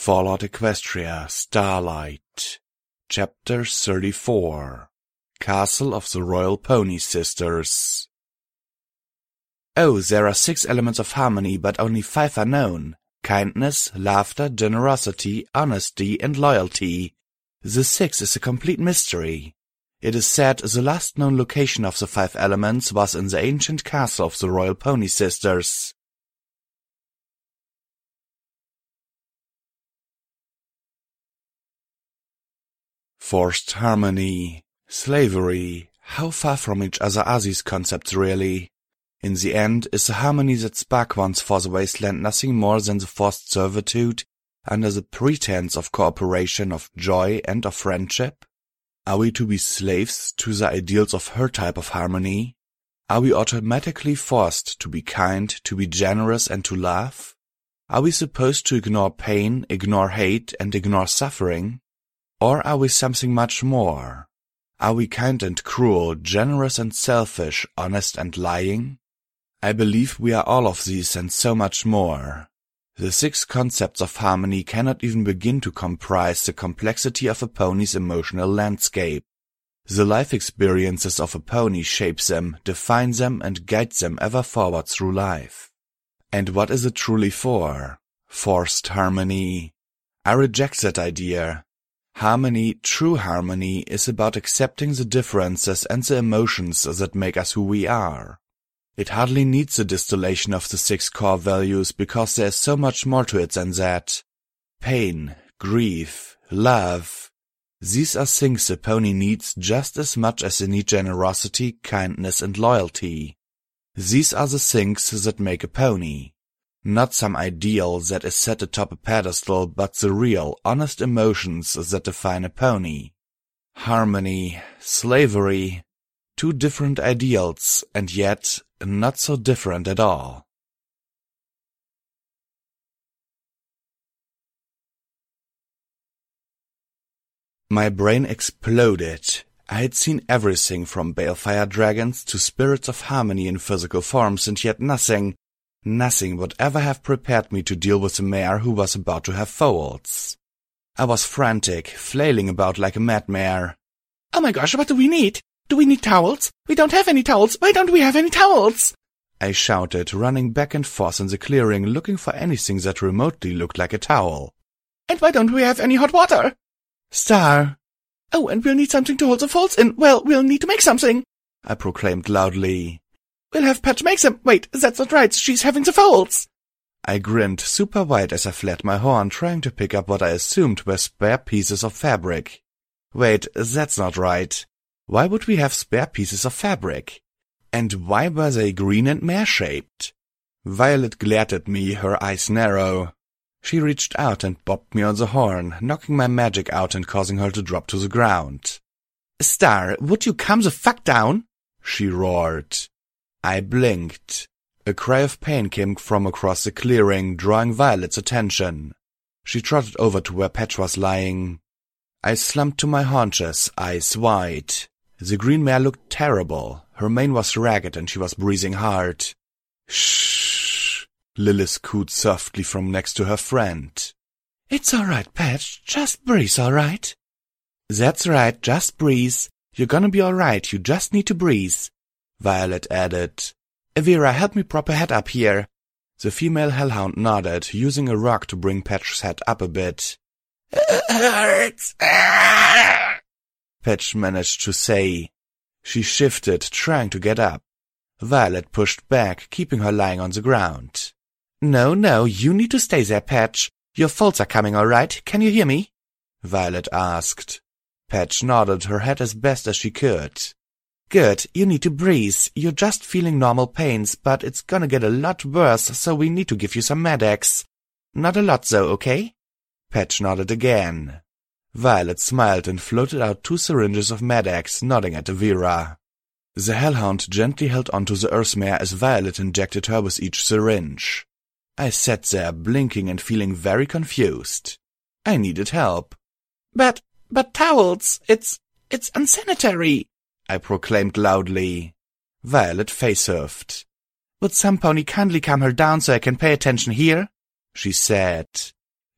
Fallout Equestria Starlight Chapter 34 Castle of the Royal Pony Sisters. Oh, there are 6 elements of harmony, but only 5 are known. Kindness, laughter, generosity, honesty, and loyalty. The 6th is a complete mystery. It is said the last known location of the 5 elements was in the ancient castle of the Royal Pony Sisters. Forced harmony, slavery, how far from each other are these concepts really? In the end, is the harmony that Spark wants for the wasteland nothing more than the forced servitude under the pretense of cooperation, of joy, and of friendship? Are we to be slaves to the ideals of her type of harmony? Are we automatically forced to be kind, to be generous, and to laugh? Are we supposed to ignore pain, ignore hate, and ignore suffering? Or are we something much more? Are we kind and cruel, generous and selfish, honest and lying? I believe we are all of these and so much more. The 6 concepts of harmony cannot even begin to comprise the complexity of a pony's emotional landscape. The life experiences of a pony shape them, define them, and guide them ever forward through life. And what is it truly for? Forced harmony. I reject that idea. Harmony, true harmony, is about accepting the differences and the emotions that make us who we are. It hardly needs the distillation of the 6 core values because there is so much more to it than that. Pain, grief, love. These are things a pony needs just as much as they need generosity, kindness, and loyalty. These are the things that make a pony. Not some ideal that is set atop a pedestal, but the real, honest emotions that define a pony. Harmony, slavery, 2 different ideals, and yet not so different at all. My brain exploded. I had seen everything from balefire dragons to spirits of harmony in physical forms, and yet nothing would ever have prepared me to deal with a mare who was about to have foals. I was frantic, flailing about like a mad mare. Oh my gosh, what do we need? Do we need towels? We don't have any towels. Why don't we have any towels? I shouted, running back and forth in the clearing, looking for anything that remotely looked like a towel. And why don't we have any hot water? Star. Oh, and we'll need something to hold the foals in. Well, we'll need to make something, I proclaimed loudly. We'll have Patch make them. Wait, that's not right. She's having the foals. I grinned super wide as I flared my horn, trying to pick up what I assumed were spare pieces of fabric. Wait, that's not right. Why would we have spare pieces of fabric? And why were they green and mare-shaped? Violet glared at me, her eyes narrow. She reached out and bopped me on the horn, knocking my magic out and causing her to drop to the ground. Star, would you calm the fuck down? She roared. I blinked. A cry of pain came from across the clearing, drawing Violet's attention. She trotted over to where Patch was lying. I slumped to my haunches, eyes wide. The green mare looked terrible. Her mane was ragged and she was breathing hard. Shh! Lilith cooed softly from next to her friend. It's all right, Patch. Just breathe, all right? That's right, just breathe. You're gonna be all right. You just need to breathe. Violet added. Vera, help me prop her head up here. The female hellhound nodded, using a rock to bring Patch's head up a bit. Hurts. Patch managed to say. She shifted, trying to get up. Violet pushed back, keeping her lying on the ground. No, you need to stay there, Patch. Your foals are coming, all right? Can you hear me? Violet asked. Patch nodded her head as best as she could. Good, you need to breathe. You're just feeling normal pains, but it's gonna get a lot worse, so we need to give you some Med-X. Not a lot though, okay? Patch nodded again. Violet smiled and floated out 2 syringes of Med-X, nodding at Vera. The hellhound gently held onto the earthmare as Violet injected her with each syringe. I sat there, blinking and feeling very confused. I needed help. But towels, it's unsanitary, I proclaimed loudly. Violet face-huffed. Would some pony kindly calm her down so I can pay attention here? She said.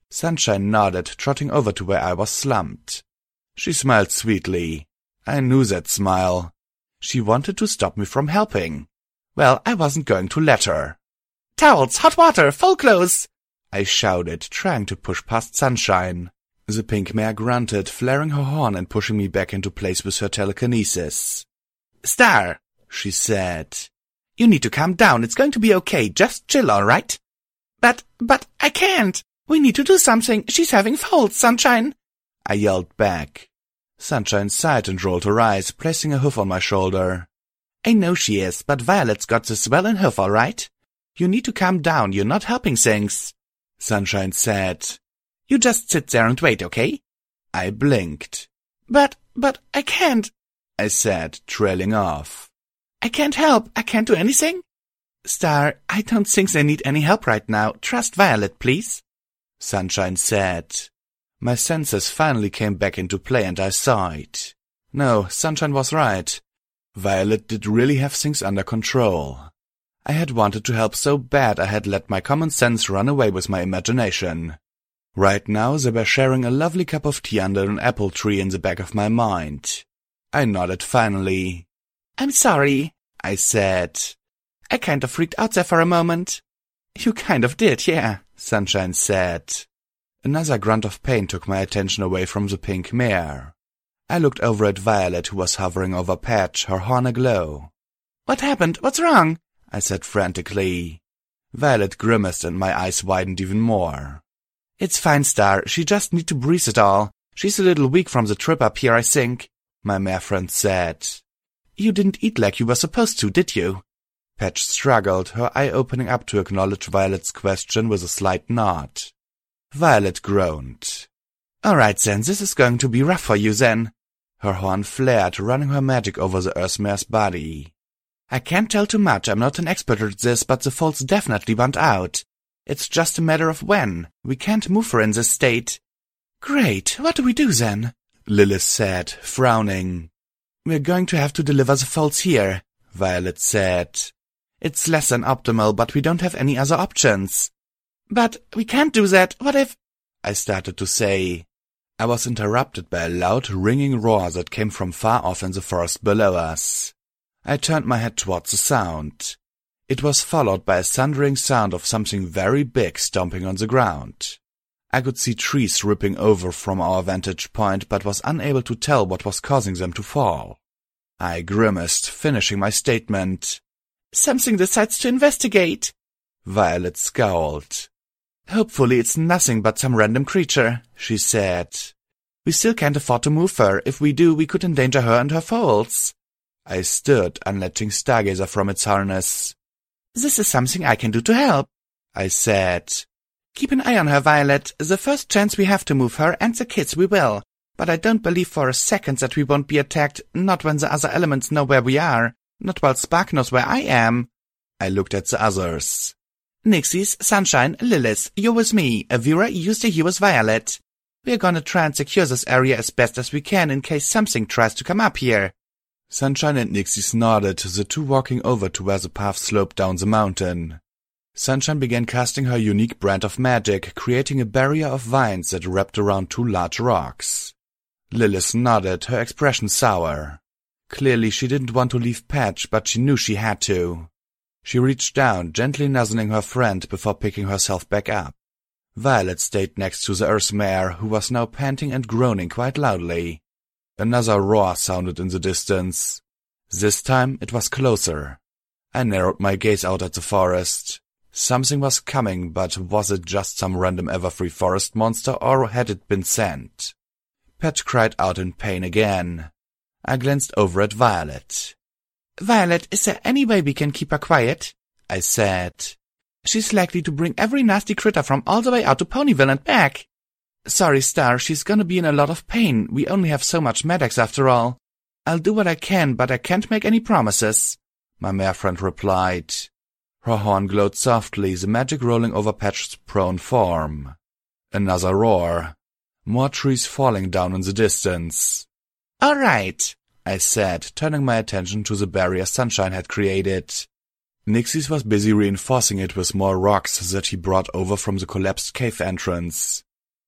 Sunshine nodded, trotting over to where I was slumped. She smiled sweetly. I knew that smile. She wanted to stop me from helping. Well, I wasn't going to let her. "Towels, hot water, full clothes!" I shouted, trying to push past Sunshine. The pink mare grunted, flaring her horn and pushing me back into place with her telekinesis. "Star," she said, "you need to calm down. It's going to be okay. Just chill, all right?" But I can't. We need to do something. She's having faults, Sunshine," I yelled back. Sunshine sighed and rolled her eyes, placing a hoof on my shoulder. "I know she is, but Violet's got this well in hoof, all right? You need to calm down. You're not helping things," Sunshine said. "You just sit there and wait, okay?" I blinked. But I can't," I said, trailing off. "I can't help. I can't do anything." "Star, I don't think they need any help right now. Trust Violet, please," Sunshine said. My senses finally came back into play and I sighed. No, Sunshine was right. Violet did really have things under control. I had wanted to help so bad I had let my common sense run away with my imagination. Right now they were sharing a lovely cup of tea under an apple tree in the back of my mind. I nodded finally. "I'm sorry," I said. "I kind of freaked out there for a moment." "You kind of did, yeah," Sunshine said. Another grunt of pain took my attention away from the pink mare. I looked over at Violet, who was hovering over Patch, her horn aglow. "What happened? What's wrong?" I said frantically. Violet grimaced and my eyes widened even more. "It's fine, Star. She just needs to breathe it all. She's a little weak from the trip up here, I think," my mare friend said. "You didn't eat like you were supposed to, did you?" Patch struggled, her eye opening up to acknowledge Violet's question with a slight nod. Violet groaned. "All right, then. This is going to be rough for you, then." Her horn flared, running her magic over the Earth Mare's body. "I can't tell too much. I'm not an expert at this, but the faults definitely want out. It's just a matter of when. We can't move her in this state." "Great. What do we do, then?" Lilith said, frowning. "We're going to have to deliver the faults here," Violet said. "It's less than optimal, but we don't have any other options." "But we can't do that. What if—" I started to say. I was interrupted by a loud, ringing roar that came from far off in the forest below us. I turned my head towards the sound. It was followed by a thundering sound of something very big stomping on the ground. I could see trees ripping over from our vantage point, but was unable to tell what was causing them to fall. I grimaced, finishing my statement. "Something decides to investigate." Violet scowled. "Hopefully it's nothing but some random creature," she said. "We still can't afford to move her. If we do, we could endanger her and her foals." I stood, unlatching Stargazer from its harness. "This is something I can do to help," I said. "Keep an eye on her, Violet. The first chance we have to move her and the kids, we will. But I don't believe for a second that we won't be attacked, not when the other elements know where we are, not while Spark knows where I am." I looked at the others. "Nixies, Sunshine, Lilith, you're with me. Avira, you stay here with Violet. We're gonna try and secure this area as best as we can in case something tries to come up here." Sunshine and Nixies nodded, the two walking over to where the path sloped down the mountain. Sunshine began casting her unique brand of magic, creating a barrier of vines that wrapped around two large rocks. Lilith nodded, her expression sour. Clearly she didn't want to leave Patch, but she knew she had to. She reached down, gently nuzzling her friend before picking herself back up. Violet stayed next to the Earth Mare, who was now panting and groaning quite loudly. Another roar sounded in the distance. This time it was closer. I narrowed my gaze out at the forest. Something was coming, but was it just some random everfree forest monster, or had it been sent? Patch cried out in pain again. I glanced over at Violet. "Violet, is there any way we can keep her quiet?" I said. "She's likely to bring every nasty critter from all the way out to Ponyville and back." "Sorry, Star, she's gonna be in a lot of pain. We only have so much Medex after all. I'll do what I can, but I can't make any promises," my mare friend replied. Her horn glowed softly, the magic rolling over Patch's prone form. Another roar. More trees falling down in the distance. "All right," I said, turning my attention to the barrier Sunshine had created. Nixies was busy reinforcing it with more rocks that he brought over from the collapsed cave entrance.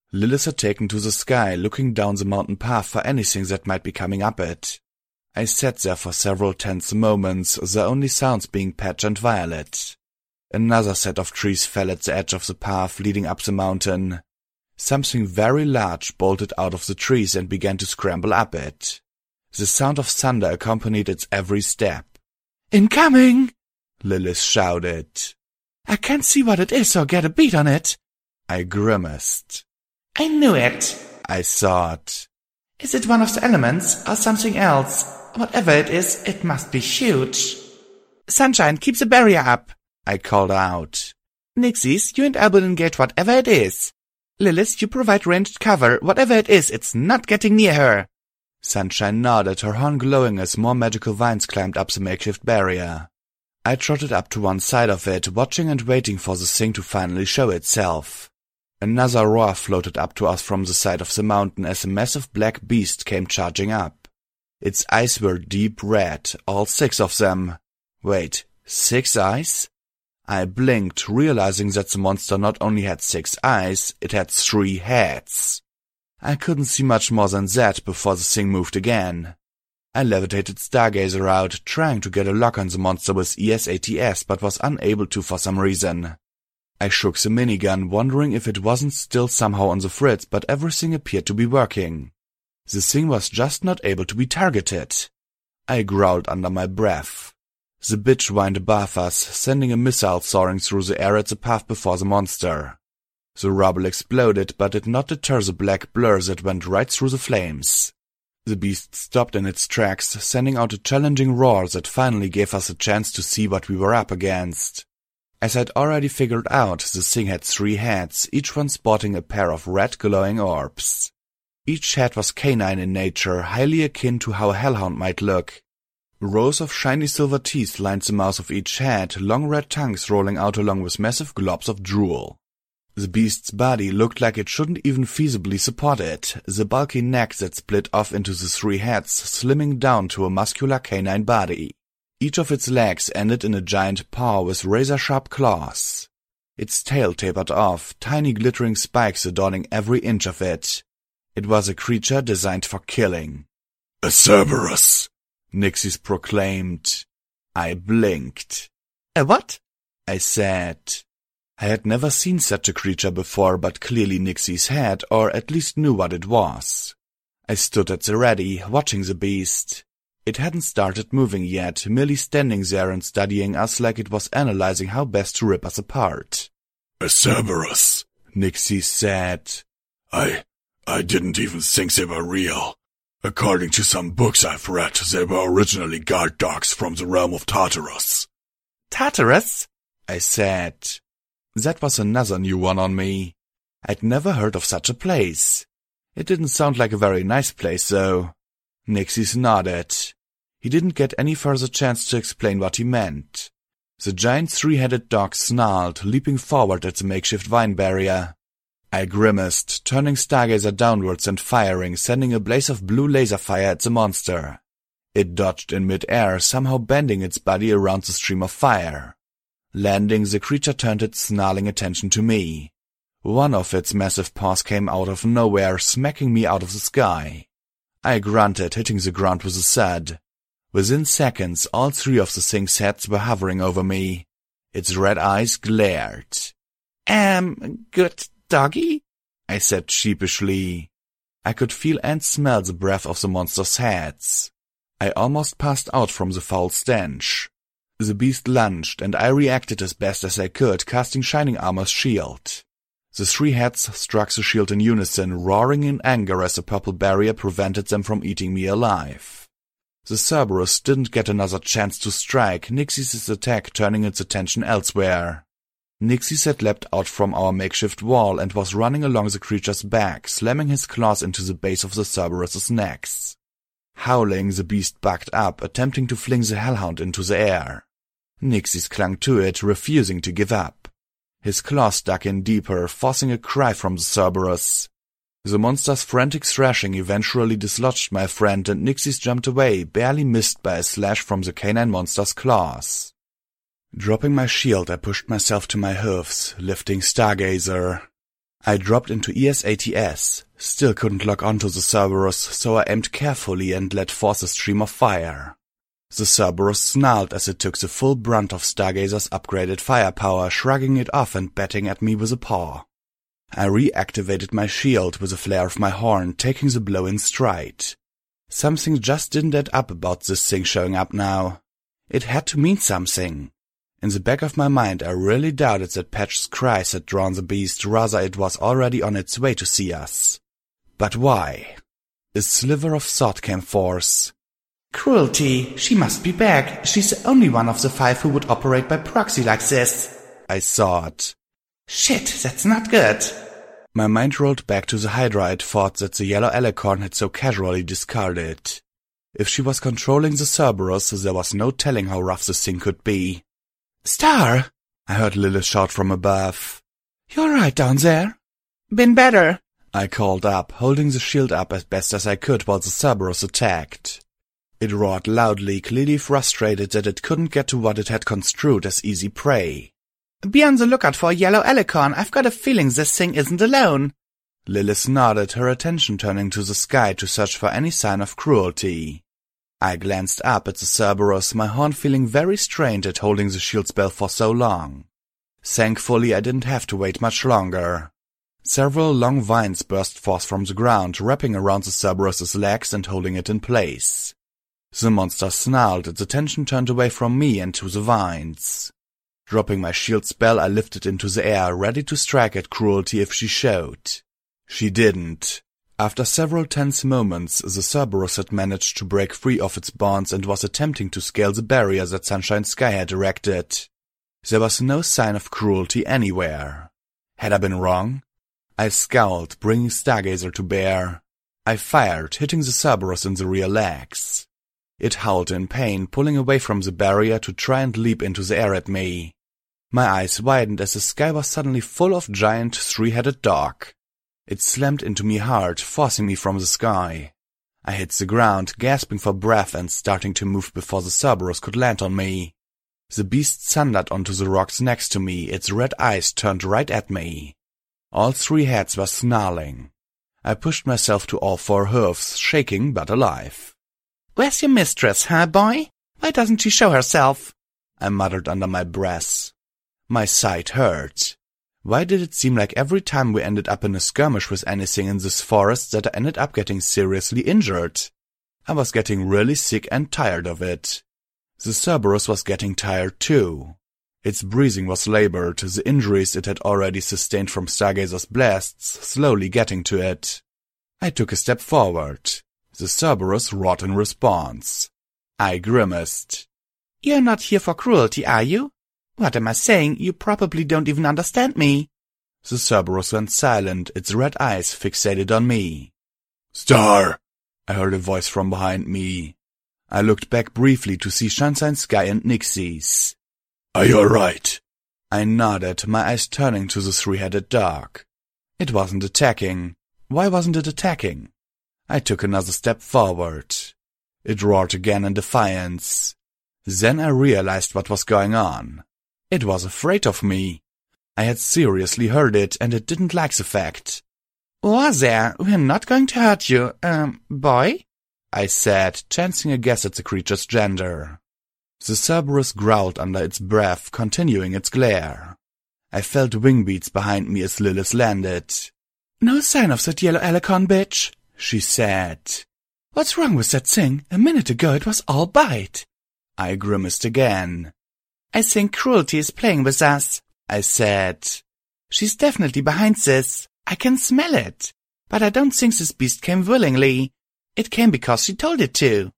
Lilith had taken to the sky, looking down the mountain path for anything that might be coming up it. I sat there for several tense moments, the only sounds being Patch and Violet. Another set of trees fell at the edge of the path leading up the mountain. Something very large bolted out of the trees and began to scramble up it. The sound of thunder accompanied its every step. "Incoming!" Lilith shouted. "I can't see what it is or get a beat on it." I grimaced. "I knew it," I thought. "Is it one of the elements or something else? Whatever it is, it must be huge." "Sunshine, keep the barrier up," I called out. "Nixies, you and Albert engage whatever it is. Lilith, you provide ranged cover. Whatever it is, it's not getting near her." Sunshine nodded, her horn glowing as more magical vines climbed up the makeshift barrier. I trotted up to one side of it, watching and waiting for the thing to finally show itself. Another roar floated up to us from the side of the mountain as a massive black beast came charging up. Its eyes were deep red, all 6 of them. Wait, 6 eyes? I blinked, realizing that the monster not only had 6 eyes, it had 3 heads. I couldn't see much more than that before the thing moved again. I levitated Stargazer out, trying to get a lock on the monster with ESATS, but was unable to for some reason. I shook the minigun, wondering if it wasn't still somehow on the fritz, but everything appeared to be working. The thing was just not able to be targeted. I growled under my breath. The bitch whined above us, sending a missile soaring through the air at the path before the monster. The rubble exploded, but did not deter the black blur that went right through the flames. The beast stopped in its tracks, sending out a challenging roar that finally gave us a chance to see what we were up against. As I'd already figured out, the thing had 3 heads, each one sporting a pair of red glowing orbs. Each head was canine in nature, highly akin to how a hellhound might look. Rows of shiny silver teeth lined the mouth of each head, long red tongues rolling out along with massive globs of drool. The beast's body looked like it shouldn't even feasibly support it, the bulky neck that split off into the 3 heads slimming down to a muscular canine body. Each of its legs ended in a giant paw with razor-sharp claws. Its tail tapered off, tiny glittering spikes adorning every inch of it. It was a creature designed for killing. "A Cerberus!" Nixies proclaimed. I blinked. "A what?" I said. I had never seen such a creature before, but clearly Nixies had, or at least knew what it was. I stood at the ready, watching the beast. It hadn't started moving yet, merely standing there and studying us like it was analyzing how best to rip us apart. "A Cerberus," Nixies said. I didn't even think they were real. According to some books I've read, they were originally guard dogs from the realm of Tartarus. "Tartarus?" I said. That was another new one on me. I'd never heard of such a place. It didn't sound like a very nice place, though. Nixies nodded. He didn't get any further chance to explain what he meant. The giant 3-headed dog snarled, leaping forward at the makeshift vine barrier. I grimaced, turning Stargazer downwards and firing, sending a blaze of blue laser fire at the monster. It dodged in mid-air, somehow bending its body around the stream of fire. Landing, the creature turned its snarling attention to me. One of its massive paws came out of nowhere, smacking me out of the sky. I grunted, hitting the ground with a thud. Within seconds, all 3 of the thing's heads were hovering over me. Its red eyes glared. Good doggy?" I said sheepishly. I could feel and smell the breath of the monster's heads. I almost passed out from the foul stench. The beast lunged, and I reacted as best as I could, casting Shining Armor's shield. The 3 heads struck the shield in unison, roaring in anger as the purple barrier prevented them from eating me alive. The Cerberus didn't get another chance to strike, Nixies' attack turning its attention elsewhere. Nixies had leapt out from our makeshift wall and was running along the creature's back, slamming his claws into the base of the Cerberus' necks. Howling, the beast backed up, attempting to fling the hellhound into the air. Nixies clung to it, refusing to give up. His claws dug in deeper, forcing a cry from the Cerberus. The monster's frantic thrashing eventually dislodged my friend, and Nixies jumped away, barely missed by a slash from the canine monster's claws. Dropping my shield, I pushed myself to my hoofs, lifting Stargazer. I dropped into ESATS, still couldn't lock onto the Cerberus, so I aimed carefully and let forth a stream of fire. The Cerberus snarled as it took the full brunt of Stargazer's upgraded firepower, shrugging it off and batting at me with a paw. I reactivated my shield with a flare of my horn, taking the blow in stride. Something just didn't add up about this thing showing up now. It had to mean something. In the back of my mind, I really doubted that Patch's cries had drawn the beast, rather it was already on its way to see us. But why? A sliver of thought came forth. Cruelty, she must be back. She's the only one of the 5 who would operate by proxy like this, I thought. Shit, that's not good. My mind rolled back to the Hydra I'd fought that the Yellow Alicorn had so casually discarded. If she was controlling the Cerberus, there was no telling how rough this thing could be. Star! I heard Lilith shout from above. You all right down there? Been better, I called up, holding the shield up as best as I could while the Cerberus attacked. It roared loudly, clearly frustrated that it couldn't get to what it had construed as easy prey. Be on the lookout for a Yellow Alicorn. I've got a feeling this thing isn't alone. Lilith nodded, her attention turning to the sky to search for any sign of cruelty. I glanced up at the Cerberus, my horn feeling very strained at holding the shield spell for so long. Thankfully, I didn't have to wait much longer. Several long vines burst forth from the ground, wrapping around the Cerberus's legs and holding it in place. The monster snarled, its attention turned away from me and to the vines. Dropping my shield spell, I lifted into the air, ready to strike at Cruelty if she showed. She didn't. After several tense moments, the Cerberus had managed to break free of its bonds and was attempting to scale the barrier that Sunshine Sky had erected. There was no sign of Cruelty anywhere. Had I been wrong? I scowled, bringing Stargazer to bear. I fired, hitting the Cerberus in the rear legs. It howled in pain, pulling away from the barrier to try and leap into the air at me. My eyes widened as the sky was suddenly full of giant, 3-headed dog. It slammed into me hard, forcing me from the sky. I hit the ground, gasping for breath and starting to move before the Cerberus could land on me. The beast thundered onto the rocks next to me, its red eyes turned right at me. All 3 heads were snarling. I pushed myself to all 4 hooves, shaking but alive. Where's your mistress, huh, boy? Why doesn't she show herself? I muttered under my breath. My side hurt. Why did it seem like every time we ended up in a skirmish with anything in this forest that I ended up getting seriously injured? I was getting really sick and tired of it. The Cerberus was getting tired too. Its breathing was labored, the injuries it had already sustained from Stargazer's blasts slowly getting to it. I took a step forward. The Cerberus roared in response. I grimaced. You're not here for Cruelty, are you? What am I saying? You probably don't even understand me. The Cerberus went silent, its red eyes fixated on me. Star! I heard a voice from behind me. I looked back briefly to see Sunshine Sky and Nixie's. Are you alright? I nodded, my eyes turning to the 3-headed dog. It wasn't attacking. Why wasn't it attacking? I took another step forward. It roared again in defiance. Then I realized what was going on. It was afraid of me. I had seriously heard it, and it didn't like the fact. Was there? We're not going to hurt you, boy? I said, chancing a guess at the creature's gender. The Cerberus growled under its breath, continuing its glare. I felt wing beats behind me as Lilith landed. No sign of that Yellow Alicorn, bitch, she said. What's wrong with that thing? A minute ago it was all bite. I grimaced again. I think Cruelty is playing with us, I said. She's definitely behind this. I can smell it. But I don't think this beast came willingly. It came because she told it to.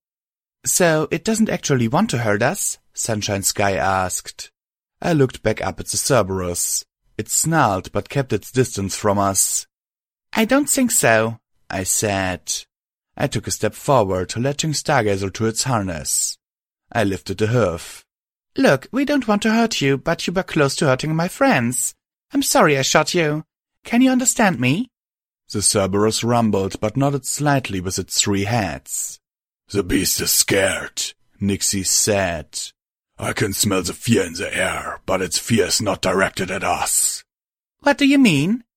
So it doesn't actually want to hurt us? Sunshine Sky asked. I looked back up at the Cerberus. It snarled but kept its distance from us. I don't think so, I said. I took a step forward, latching Stargazer to its harness. I lifted a hoof. Look, we don't want to hurt you, but you were close to hurting my friends. I'm sorry I shot you. Can you understand me? The Cerberus rumbled, but nodded slightly with its 3 heads. The beast is scared, Nixie said. I can smell the fear in the air, but its fear is not directed at us. What do you mean?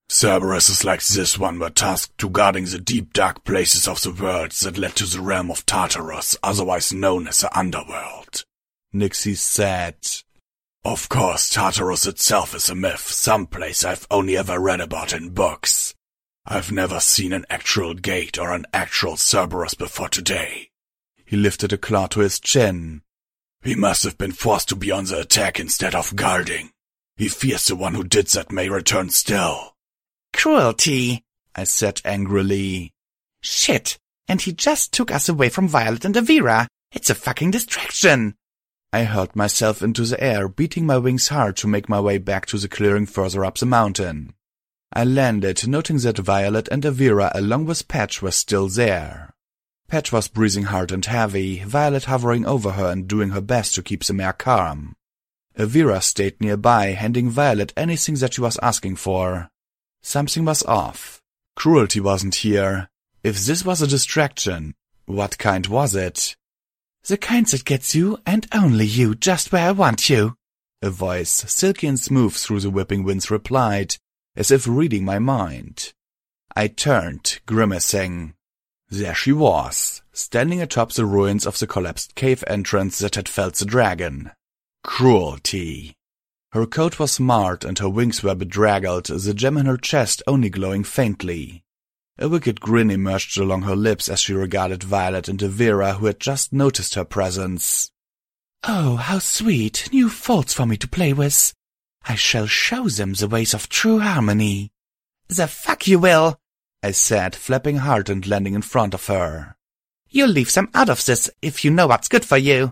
Cerberuses like this one were tasked to guarding the deep dark places of the world that led to the realm of Tartarus, otherwise known as the Underworld, Nixie said. Of course, Tartarus itself is a myth, some place I've only ever read about in books. I've never seen an actual gate or an actual Cerberus before today. He lifted a claw to his chin. He must have been forced to be on the attack instead of guarding. He fears the one who did that may return still. Cruelty, I said angrily. Shit, and he just took us away from Violet and Avira. It's a fucking distraction. I hurled myself into the air, beating my wings hard to make my way back to the clearing further up the mountain. I landed, noting that Violet and Avira along with Patch were still there. Patch was breathing hard and heavy, Violet hovering over her and doing her best to keep the mare calm. Avira stayed nearby, handing Violet anything that she was asking for. Something was off. Cruelty wasn't here. If this was a distraction, what kind was it? The kind that gets you, and only you, just where I want you, a voice, silky and smooth through the whipping winds, replied, as if reading my mind. I turned, grimacing. There she was, standing atop the ruins of the collapsed cave entrance that had felled the dragon. Cruelty. Her coat was marred and her wings were bedraggled, the gem in her chest only glowing faintly. A wicked grin emerged along her lips as she regarded Violet and Avira, who had just noticed her presence. Oh, how sweet, new faults for me to play with. I shall show them the ways of true harmony. The fuck you will, I said, flapping hard and landing in front of her. You'll leave some out of this, if you know what's good for you.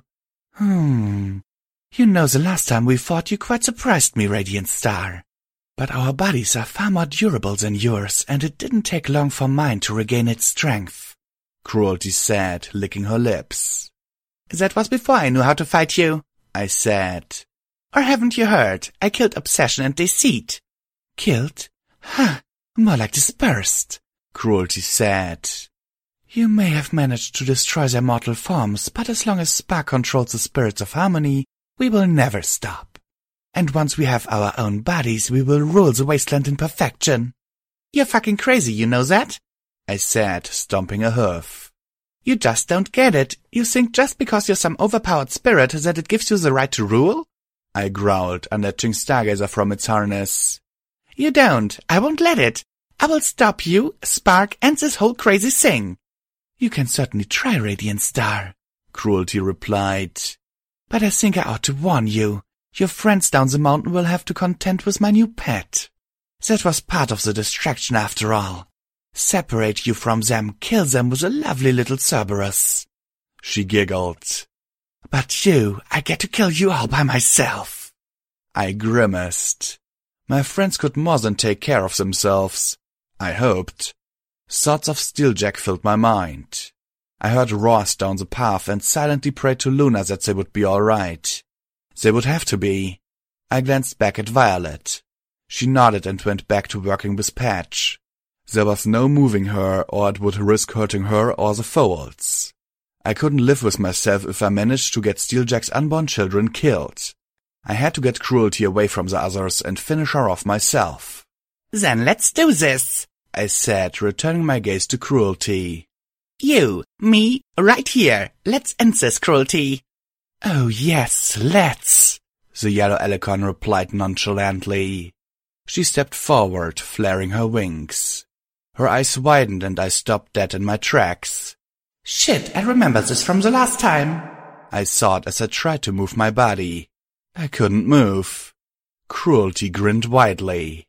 You know, the last time we fought you quite surprised me, Radiant Star. But our bodies are far more durable than yours, and it didn't take long for mine to regain its strength, Cruelty said, licking her lips. That was before I knew how to fight you, I said. Or haven't you heard? I killed Obsession and Deceit. Killed? Huh, more like dispersed, Cruelty said. You may have managed to destroy their mortal forms, but as long as Spark controls the spirits of harmony, we will never stop. And once we have our own bodies, we will rule the wasteland in perfection. You're fucking crazy, you know that? I said, stomping a hoof. You just don't get it. You think just because you're some overpowered spirit that it gives you the right to rule? I growled, unlatching Stargazer from its harness. You don't. I won't let it. I will stop you, Spark, and this whole crazy thing. You can certainly try, Radiant Star, Cruelty replied. But I think I ought to warn you. Your friends down the mountain will have to contend with my new pet. That was part of the distraction after all. Separate you from them, kill them with a lovely little Cerberus. She giggled. But you, I get to kill you all by myself. I grimaced. My friends could more than take care of themselves. I hoped. Thoughts of Steeljack filled my mind. I heard roars down the path and silently prayed to Luna that they would be all right. They would have to be. I glanced back at Violet. She nodded and went back to working with Patch. There was no moving her, or it would risk hurting her or the Foals. I couldn't live with myself if I managed to get Steeljack's unborn children killed. I had to get Cruelty away from the others and finish her off myself. Then let's do this, I said, returning my gaze to Cruelty. You, me, right here. Let's end this, Cruelty. Oh yes, let's, the yellow Alicorn replied nonchalantly. She stepped forward, flaring her wings. Her eyes widened and I stopped dead in my tracks. Shit, I remember this from the last time, I thought as I tried to move my body. I couldn't move. Cruelty grinned widely.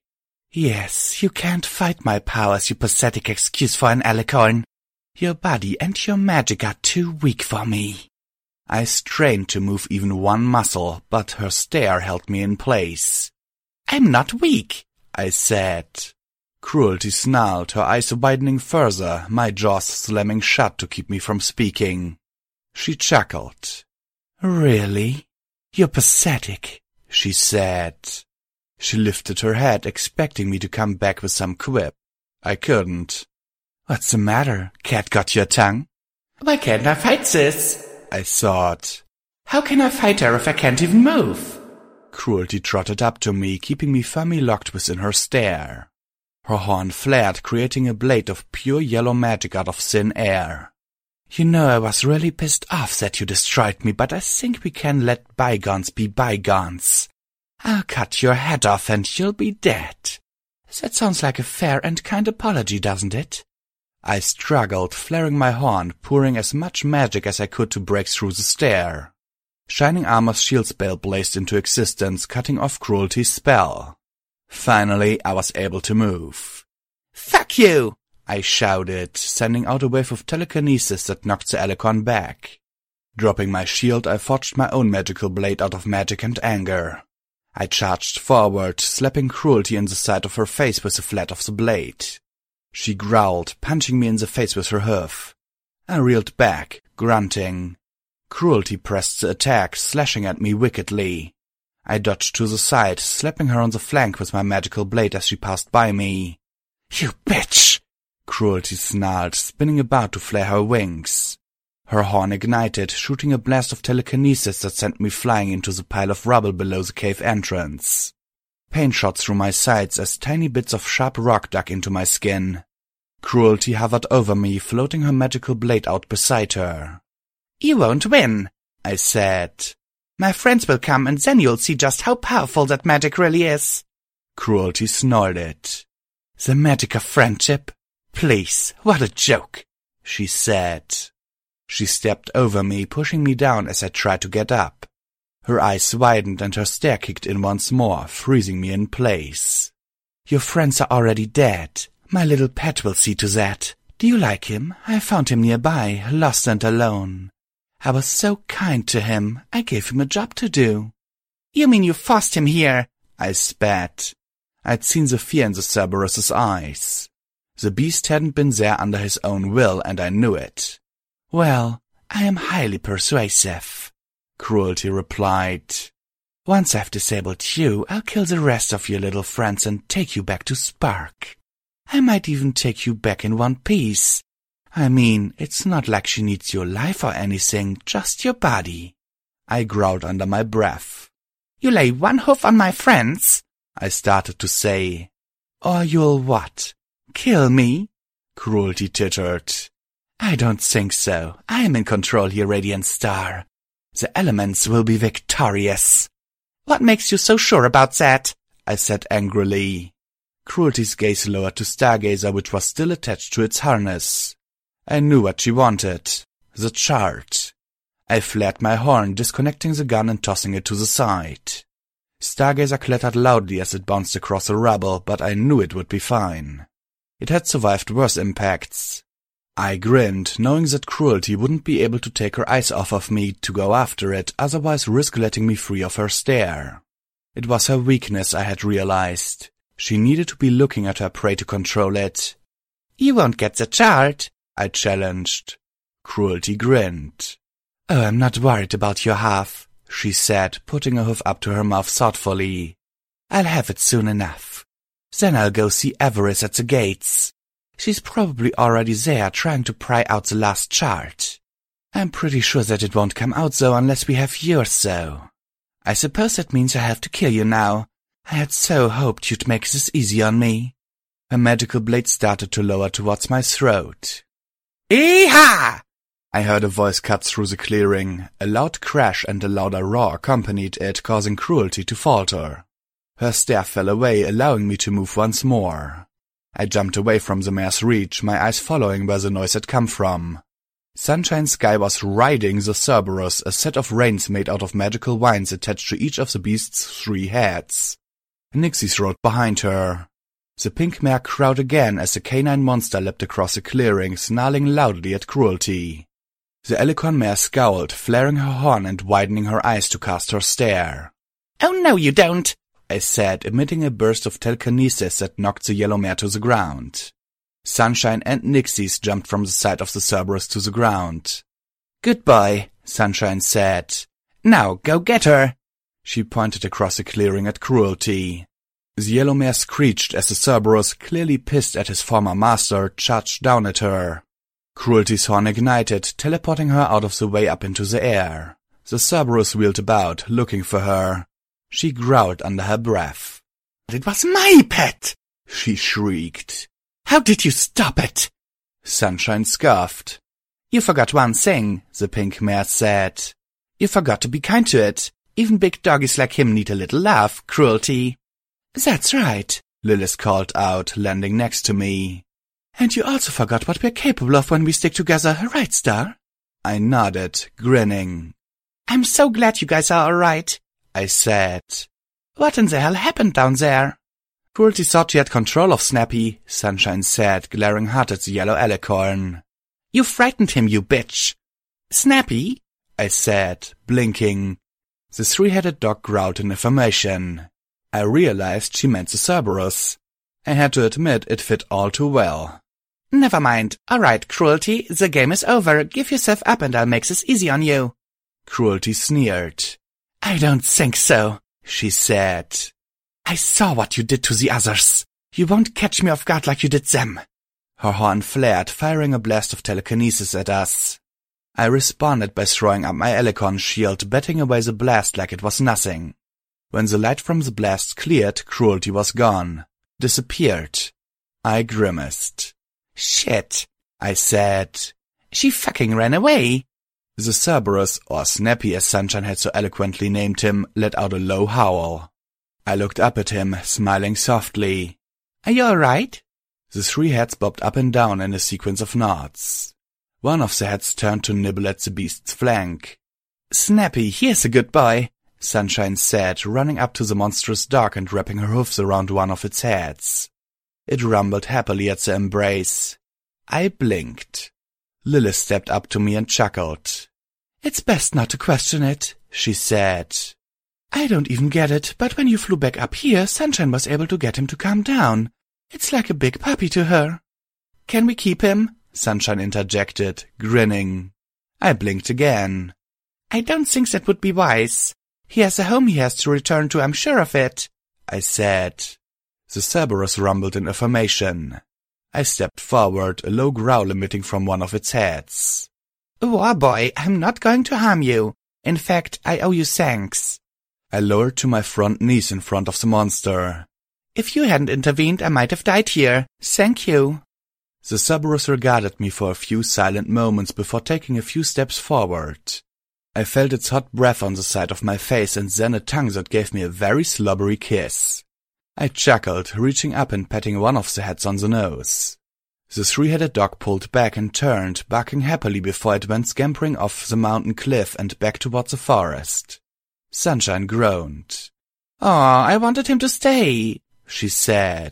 Yes, you can't fight my powers, you pathetic excuse for an Alicorn. Your body and your magic are too weak for me. I strained to move even one muscle, but her stare held me in place. I'm not weak, I said. Cruelty snarled, her eyes widening further, my jaws slamming shut to keep me from speaking. She chuckled. Really? You're pathetic, she said. She lifted her head, expecting me to come back with some quip. I couldn't. What's the matter? Cat got your tongue? Why can't I fight this? I thought. How can I fight her if I can't even move? Cruelty trotted up to me, keeping me firmly locked within her stare. Her horn flared, creating a blade of pure yellow magic out of thin air. "You know, I was really pissed off that you destroyed me, but I think we can let bygones be bygones. I'll cut your head off and you'll be dead. That sounds like a fair and kind apology, doesn't it?" I struggled, flaring my horn, pouring as much magic as I could to break through the stair. Shining Armor's shield spell blazed into existence, cutting off Cruelty's spell. Finally, I was able to move. "Fuck you!" I shouted, sending out a wave of telekinesis that knocked the Alicorn back. Dropping my shield, I forged my own magical blade out of magic and anger. I charged forward, slapping Cruelty in the side of her face with the flat of the blade. She growled, punching me in the face with her hoof. I reeled back, grunting. Cruelty pressed the attack, slashing at me wickedly. I dodged to the side, slapping her on the flank with my magical blade as she passed by me. "You bitch!" Cruelty snarled, spinning about to flare her wings. Her horn ignited, shooting a blast of telekinesis that sent me flying into the pile of rubble below the cave entrance. Pain shot through my sides as tiny bits of sharp rock dug into my skin. Cruelty hovered over me, floating her magical blade out beside her. "You won't win," I said. "My friends will come and then you'll see just how powerful that magic really is." Cruelty snorted. "The magic of friendship? Please, what a joke," she said. She stepped over me, pushing me down as I tried to get up. Her eyes widened and her stare kicked in once more, freezing me in place. "Your friends are already dead. My little pet will see to that. Do you like him? I found him nearby, lost and alone. I was so kind to him, I gave him a job to do." "You mean you forced him here?" I spat. I'd seen the fear in the Cerberus's eyes. The beast hadn't been there under his own will, and I knew it. "Well, I am highly persuasive," Cruelty replied. "Once I've disabled you, I'll kill the rest of your little friends and take you back to Spark. I might even take you back in one piece. I mean, it's not like she needs your life or anything, just your body." I growled under my breath. "You lay one hoof on my friends," I started to say. "Or you'll what? Kill me?" Cruelty tittered. "I don't think so. I am in control here, Radiant Star. The elements will be victorious." "What makes you so sure about that?" I said angrily. Cruelty's gaze lowered to Stargazer, which was still attached to its harness. I knew what she wanted. The chart. I flared my horn, disconnecting the gun and tossing it to the side. Stargazer clattered loudly as it bounced across the rubble, but I knew it would be fine. It had survived worse impacts. I grinned, knowing that Cruelty wouldn't be able to take her eyes off of me to go after it, otherwise risk letting me free of her stare. It was her weakness, I had realized. She needed to be looking at her prey to control it. "You won't get the chart," I challenged. Cruelty grinned. "Oh, I'm not worried about your half," she said, putting a hoof up to her mouth thoughtfully. "I'll have it soon enough. Then I'll go see Avarice at the gates. She's probably already there trying to pry out the last chart. I'm pretty sure that it won't come out though unless we have yours though. I suppose that means I have to kill you now. I had so hoped you'd make this easy on me." Her magical blade started to lower towards my throat. "Ee-ha!" I heard a voice cut through the clearing. A loud crash and a louder roar accompanied it, causing Cruelty to falter. Her stare fell away, allowing me to move once more. I jumped away from the mare's reach, my eyes following where the noise had come from. Sunshine Sky was riding the Cerberus, a set of reins made out of magical vines attached to each of the beast's 3 heads. Nixis rode behind her. The pink mare crowed again as the canine monster leapt across the clearing, snarling loudly at Cruelty. The Alicorn mare scowled, flaring her horn and widening her eyes to cast her stare. "Oh no you don't," I said, emitting a burst of telekinesis that knocked the yellow mare to the ground. Sunshine and Nixis jumped from the side of the Cerberus to the ground. "Good boy," Sunshine said. "Now go get her." She pointed across the clearing at Cruelty. The yellow mare screeched as the Cerberus, clearly pissed at his former master, charged down at her. Cruelty's horn ignited, teleporting her out of the way up into the air. The Cerberus wheeled about, looking for her. She growled under her breath. "It was my pet!" she shrieked. How did you stop it? Sunshine scoffed. You forgot one thing, the pink mare said. You forgot to be kind to it. Even big doggies like him need a little love, Cruelty. That's right, Lilith called out, landing next to me. And you also forgot what we're capable of when we stick together, right, Star? I nodded, grinning. I'm so glad you guys are all right, I said. What in the hell happened down there? Cruelty thought she had control of Snappy, Sunshine said, glaring hard at the yellow alicorn. You frightened him, you bitch. Snappy? I said, blinking. The three-headed dog growled in affirmation. I realized she meant the Cerberus. I had to admit it fit all too well. Never mind. All right, Cruelty, the game is over. Give yourself up and I'll make this easy on you. Cruelty sneered. I don't think so, she said. I saw what you did to the others. You won't catch me off guard like you did them. Her horn flared, firing a blast of telekinesis at us. I responded by throwing up my alicorn shield, batting away the blast like it was nothing. When the light from the blast cleared, Cruelty was gone. Disappeared. I grimaced. Shit, I said. She fucking ran away. The Cerberus, or Snappy as Sunshine had so eloquently named him, let out a low howl. I looked up at him, smiling softly. Are you all right? The three heads bobbed up and down in a sequence of nods. One of the heads turned to nibble at the beast's flank. Snappy, here's a good boy, Sunshine said, running up to the monstrous dog and wrapping her hoofs around one of its heads. It rumbled happily at the embrace. I blinked. Lilith stepped up to me and chuckled. It's best not to question it, she said. I don't even get it, but when you flew back up here, Sunshine was able to get him to calm down. It's like a big puppy to her. Can we keep him? Sunshine interjected, grinning. I blinked again. I don't think that would be wise. He has a home he has to return to, I'm sure of it, I said. The Cerberus rumbled in affirmation. I stepped forward, a low growl emitting from one of its heads. War boy, I'm not going to harm you. In fact, I owe you thanks. I lowered to my front knees in front of the monster. If you hadn't intervened, I might have died here. Thank you. The Cerberus regarded me for a few silent moments before taking a few steps forward. I felt its hot breath on the side of my face and then a tongue that gave me a very slobbery kiss. I chuckled, reaching up and patting one of the heads on the nose. The three-headed dog pulled back and turned, barking happily before it went scampering off the mountain cliff and back towards the forest. Sunshine groaned. "Aw, I wanted him to stay," she said.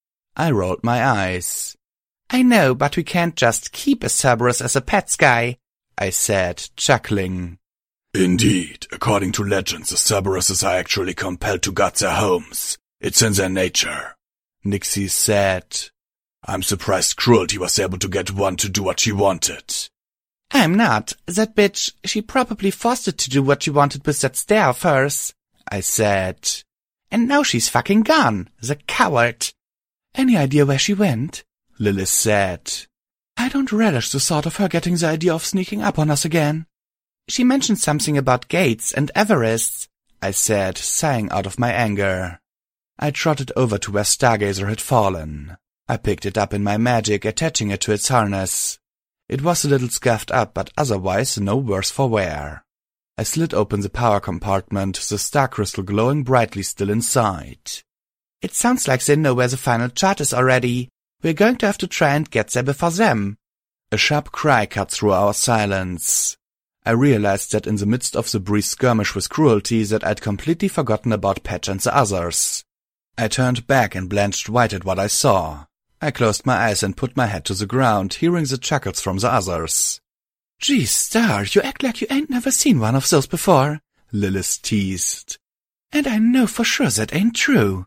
I rolled my eyes. "I know, but we can't just keep a Cerberus as a pet, Sky," I said, chuckling. "Indeed, according to legends, the Cerberuses are actually compelled to guard their homes. It's in their nature," Nixie said. "I'm surprised Cruelty was able to get one to do what she wanted." "I'm not. That bitch, she probably forced it to do what she wanted with that stare of hers," I said. "And now she's fucking gone, the coward." "Any idea where she went?" Lilith said. "I don't relish the thought of her getting the idea of sneaking up on us again." "She mentioned something about Gates and Everest," I said, sighing out of my anger. I trotted over to where Stargazer had fallen. I picked it up in my magic, attaching it to its harness. It was a little scuffed up, but otherwise no worse for wear. I slid open the power compartment, the star crystal glowing brightly still inside. "It sounds like they know where the final chart is already. We're going to have to try and get there before them." A sharp cry cut through our silence. I realized that in the midst of the brief skirmish with Cruelty that I'd completely forgotten about Patch and the others. I turned back and blanched white at what I saw. I closed my eyes and put my head to the ground, hearing the chuckles from the others. "Gee, Star, you act like you ain't never seen one of those before," Lilith teased. "And I know for sure that ain't true."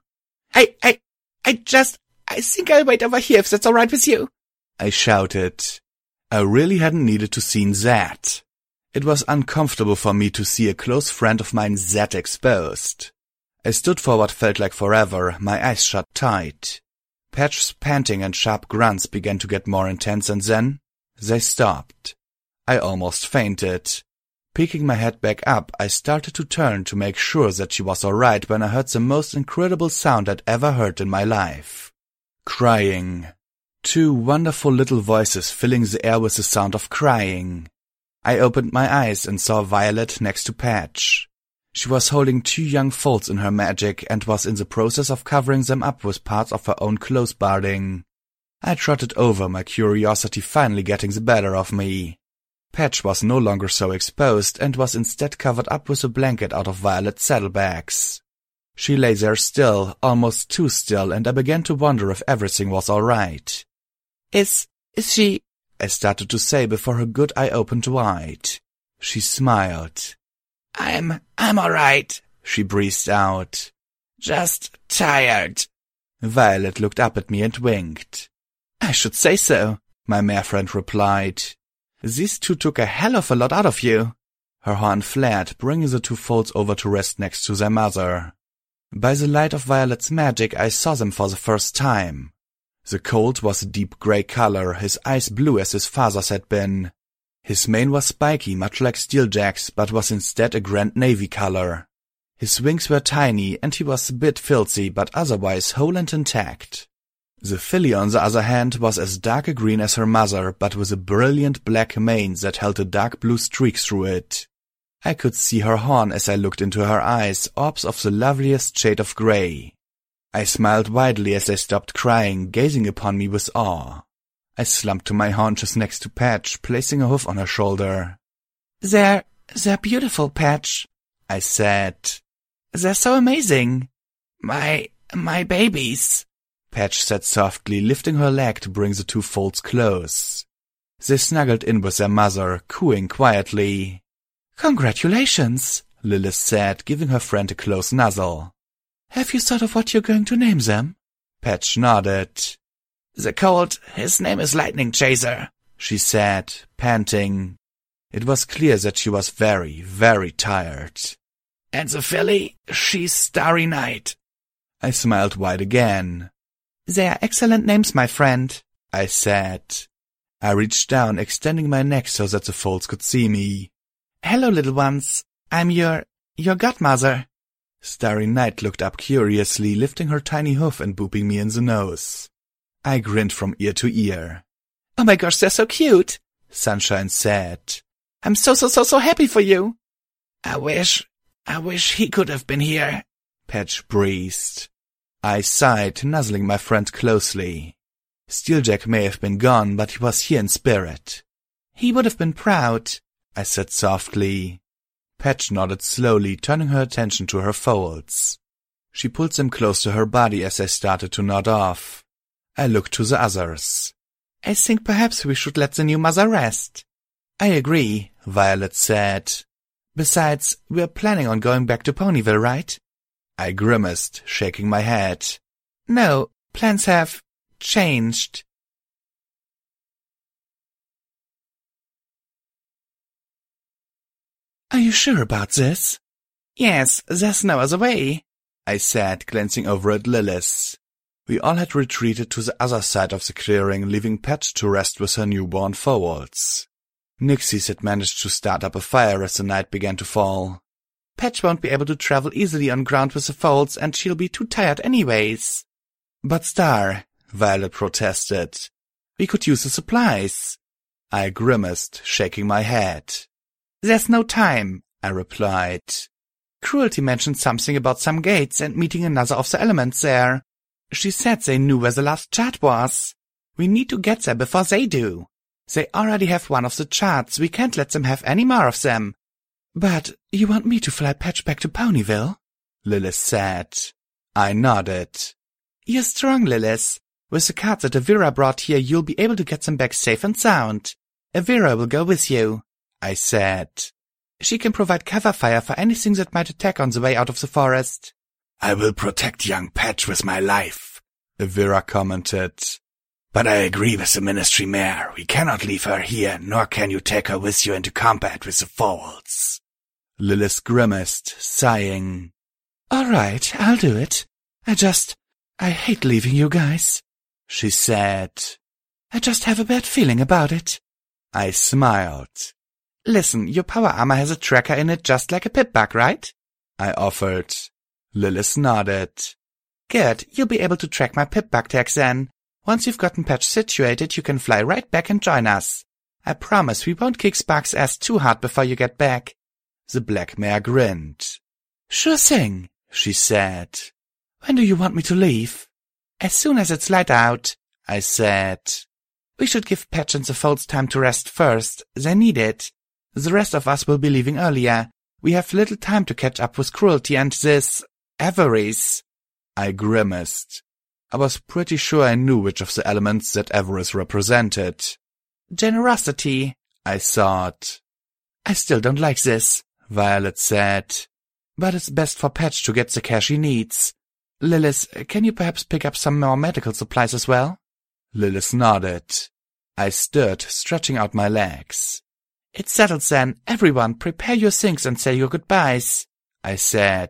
I think I'll wait over here if that's all right with you," I shouted. I really hadn't needed to see that. It was uncomfortable for me to see a close friend of mine that exposed. I stood for what felt like forever, my eyes shut tight. Patch's panting and sharp grunts began to get more intense, and then they stopped. I almost fainted. Peeking my head back up, I started to turn to make sure that she was all right when I heard the most incredible sound I'd ever heard in my life. Crying. 2 wonderful little voices filling the air with the sound of crying. I opened my eyes and saw Violet next to Patch. She was holding 2 young foals in her magic and was in the process of covering them up with parts of her own clothes barding. I trotted over, my curiosity finally getting the better of me. Patch was no longer so exposed and was instead covered up with a blanket out of Violet's saddlebags. She lay there still, almost too still, and I began to wonder if everything was all right. Is she... I started to say before her good eye opened wide. She smiled. I'm all right, she breathed out. Just tired. Violet looked up at me and winked. I should say so, my mare friend replied. These 2 took a hell of a lot out of you. Her horn flared, bringing the 2 foals over to rest next to their mother. By the light of Violet's magic, I saw them for the first time. The colt was a deep grey color, his eyes blue as his father's had been. His mane was spiky, much like Steeljack's, but was instead a grand navy color. His wings were tiny, and he was a bit filthy, but otherwise whole and intact. The filly, on the other hand, was as dark a green as her mother, but with a brilliant black mane that held a dark blue streak through it. I could see her horn as I looked into her eyes, orbs of the loveliest shade of grey. I smiled widely as they stopped crying, gazing upon me with awe. I slumped to my haunches next to Patch, placing a hoof on her shoulder. They're beautiful, Patch, I said. They're so amazing. My babies, Patch said softly, lifting her leg to bring the 2 foals close. They snuggled in with their mother, cooing quietly. Congratulations, Lilith said, giving her friend a close nuzzle. Have you thought of what you're going to name them? Patch nodded. The colt, his name is Lightning Chaser, she said, panting. It was clear that she was very, very tired. And the filly, she's Starry Night. I smiled wide again. They are excellent names, my friend, I said. I reached down, extending my neck so that the foals could see me. Hello, little ones. I'm your godmother. Starry Night looked up curiously, lifting her tiny hoof and booping me in the nose. I grinned from ear to ear. Oh my gosh, they're so cute, Sunshine said. I'm so happy for you. I wish he could have been here, Patch breathed. I sighed, nuzzling my friend closely. Steeljack may have been gone, but he was here in spirit. He would have been proud, I said softly. Patch nodded slowly, turning her attention to her foals. She pulled them close to her body as I started to nod off. I looked to the others. I think perhaps we should let the new mother rest. I agree, Violet said. Besides, we're planning on going back to Ponyville, right? I grimaced, shaking my head. No, plans have changed. Are you sure about this? Yes, there's no other way, I said, glancing over at Lilith. We all had retreated to the other side of the clearing, leaving Patch to rest with her newborn foals. Nixie's had managed to start up a fire as the night began to fall. Patch won't be able to travel easily on ground with the foals, and she'll be too tired anyways. But Star, Violet protested. We could use the supplies. I grimaced, shaking my head. There's no time, I replied. Cruelty mentioned something about some gates and meeting another of the elements there. She said they knew where the last chart was. We need to get there before they do. They already have one of the charts. We can't let them have any more of them. But you want me to fly Patch back to Ponyville? Lilith said. I nodded. You're strong, Lilith. With the carts that Avira brought here, you'll be able to get them back safe and sound. Avira will go with you, I said. She can provide cover fire for anything that might attack on the way out of the forest. I will protect young Patch with my life, Avira commented. But I agree with the Ministry Mare. We cannot leave her here, nor can you take her with you into combat with the foals. Lilith grimaced, sighing. All right, I'll do it. I hate leaving you guys, she said. I just have a bad feeling about it. I smiled. Listen, your power armor has a tracker in it just like a pip-bug, right? I offered. Lilith nodded. Good, you'll be able to track my pip-bug tags then. Once you've gotten Patch situated, you can fly right back and join us. I promise we won't kick Spark's ass too hard before you get back." The black mare grinned. "Sure thing," she said. "When do you want me to leave?" "As soon as it's light out," I said. "We should give Patch and the Folds time to rest first. They need it. The rest of us will be leaving earlier. We have little time to catch up with Cruelty and this avarice." I grimaced. I was pretty sure I knew which of the elements that avarice represented. "Generosity," I thought. "I still don't like this," Violet said. "But it's best for Patch to get the cash he needs. Lilith, can you perhaps pick up some more medical supplies as well?" Lilith nodded. I stood, stretching out my legs. "It's settled then. Everyone, prepare your things and say your goodbyes," I said.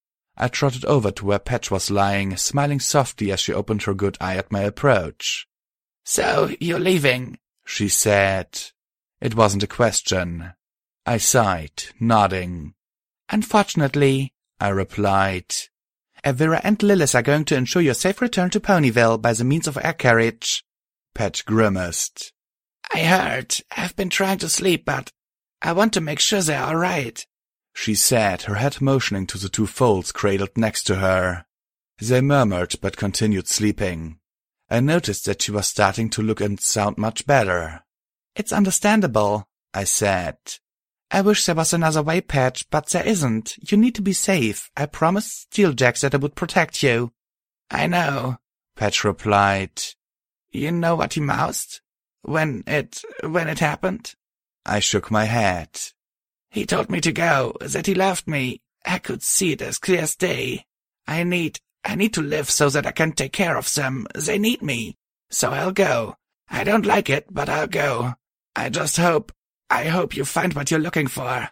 I trotted over to where Patch was lying, smiling softly as she opened her good eye at my approach. "So, you're leaving?" she said. It wasn't a question. I sighed, nodding. "Unfortunately," I replied. "Avira and Lilith are going to ensure your safe return to Ponyville by the means of air carriage." Patch grimaced. "I heard. I've been trying to sleep, but I want to make sure they're all right," she said, her head motioning to the two Folds cradled next to her. They murmured but continued sleeping. I noticed that she was starting to look and sound much better. "It's understandable," I said. "I wish there was another way, Patch, but there isn't. You need to be safe. I promised Steeljack that I would protect you." "I know," Patch replied. "You know what he mouthed? When it happened?" I shook my head. "He told me to go, that he loved me. I could see it as clear as day. I need to live so that I can take care of them. They need me. So I'll go. I don't like it, but I'll go. I hope you find what you're looking for."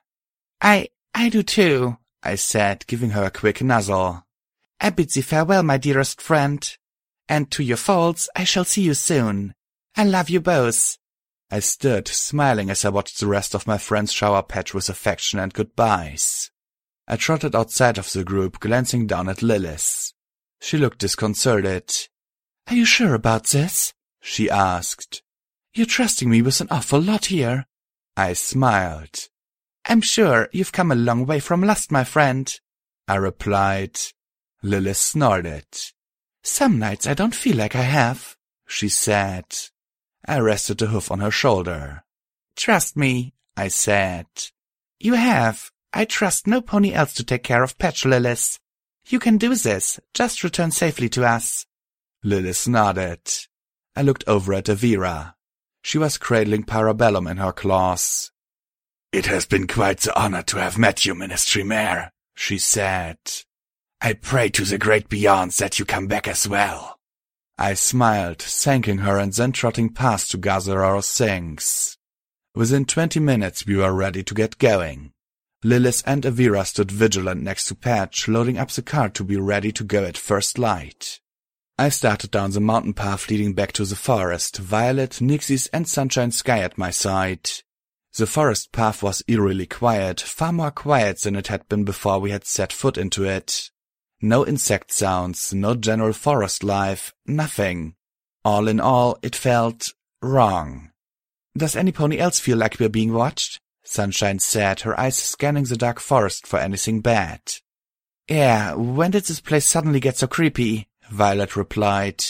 I do too," I said, giving her a quick nuzzle. "I bid thee farewell, my dearest friend. And to your Folds, I shall see you soon. I love you both." I stood, smiling as I watched the rest of my friends shower Patch with affection and goodbyes. I trotted outside of the group, glancing down at Lilith. She looked disconcerted. "Are you sure about this?" she asked. "You're trusting me with an awful lot here." I smiled. "I'm sure you've come a long way from lust, my friend," I replied. Lilith snorted. "Some nights I don't feel like I have," she said. I rested a hoof on her shoulder. "Trust me," I said. "You have. I trust no pony else to take care of Patch, Lilith. You can do this. Just return safely to us." Lilith nodded. I looked over at Avira. She was cradling Parabellum in her claws. "It has been quite the honor to have met you, Ministry Mare," she said. "I pray to the great beyonds that you come back as well." I smiled, thanking her and then trotting past to gather our things. Within 20 minutes we were ready to get going. Lilith and Avira stood vigilant next to Patch, loading up the car to be ready to go at first light. I started down the mountain path leading back to the forest, Violet, Nixie's and Sunshine Sky at my side. The forest path was eerily quiet, far more quiet than it had been before we had set foot into it. No insect sounds, no general forest life, nothing. All in all, it felt wrong. "Does any pony else feel like we're being watched?" Sunshine said, her eyes scanning the dark forest for anything bad. "Yeah, when did this place suddenly get so creepy?" Violet replied.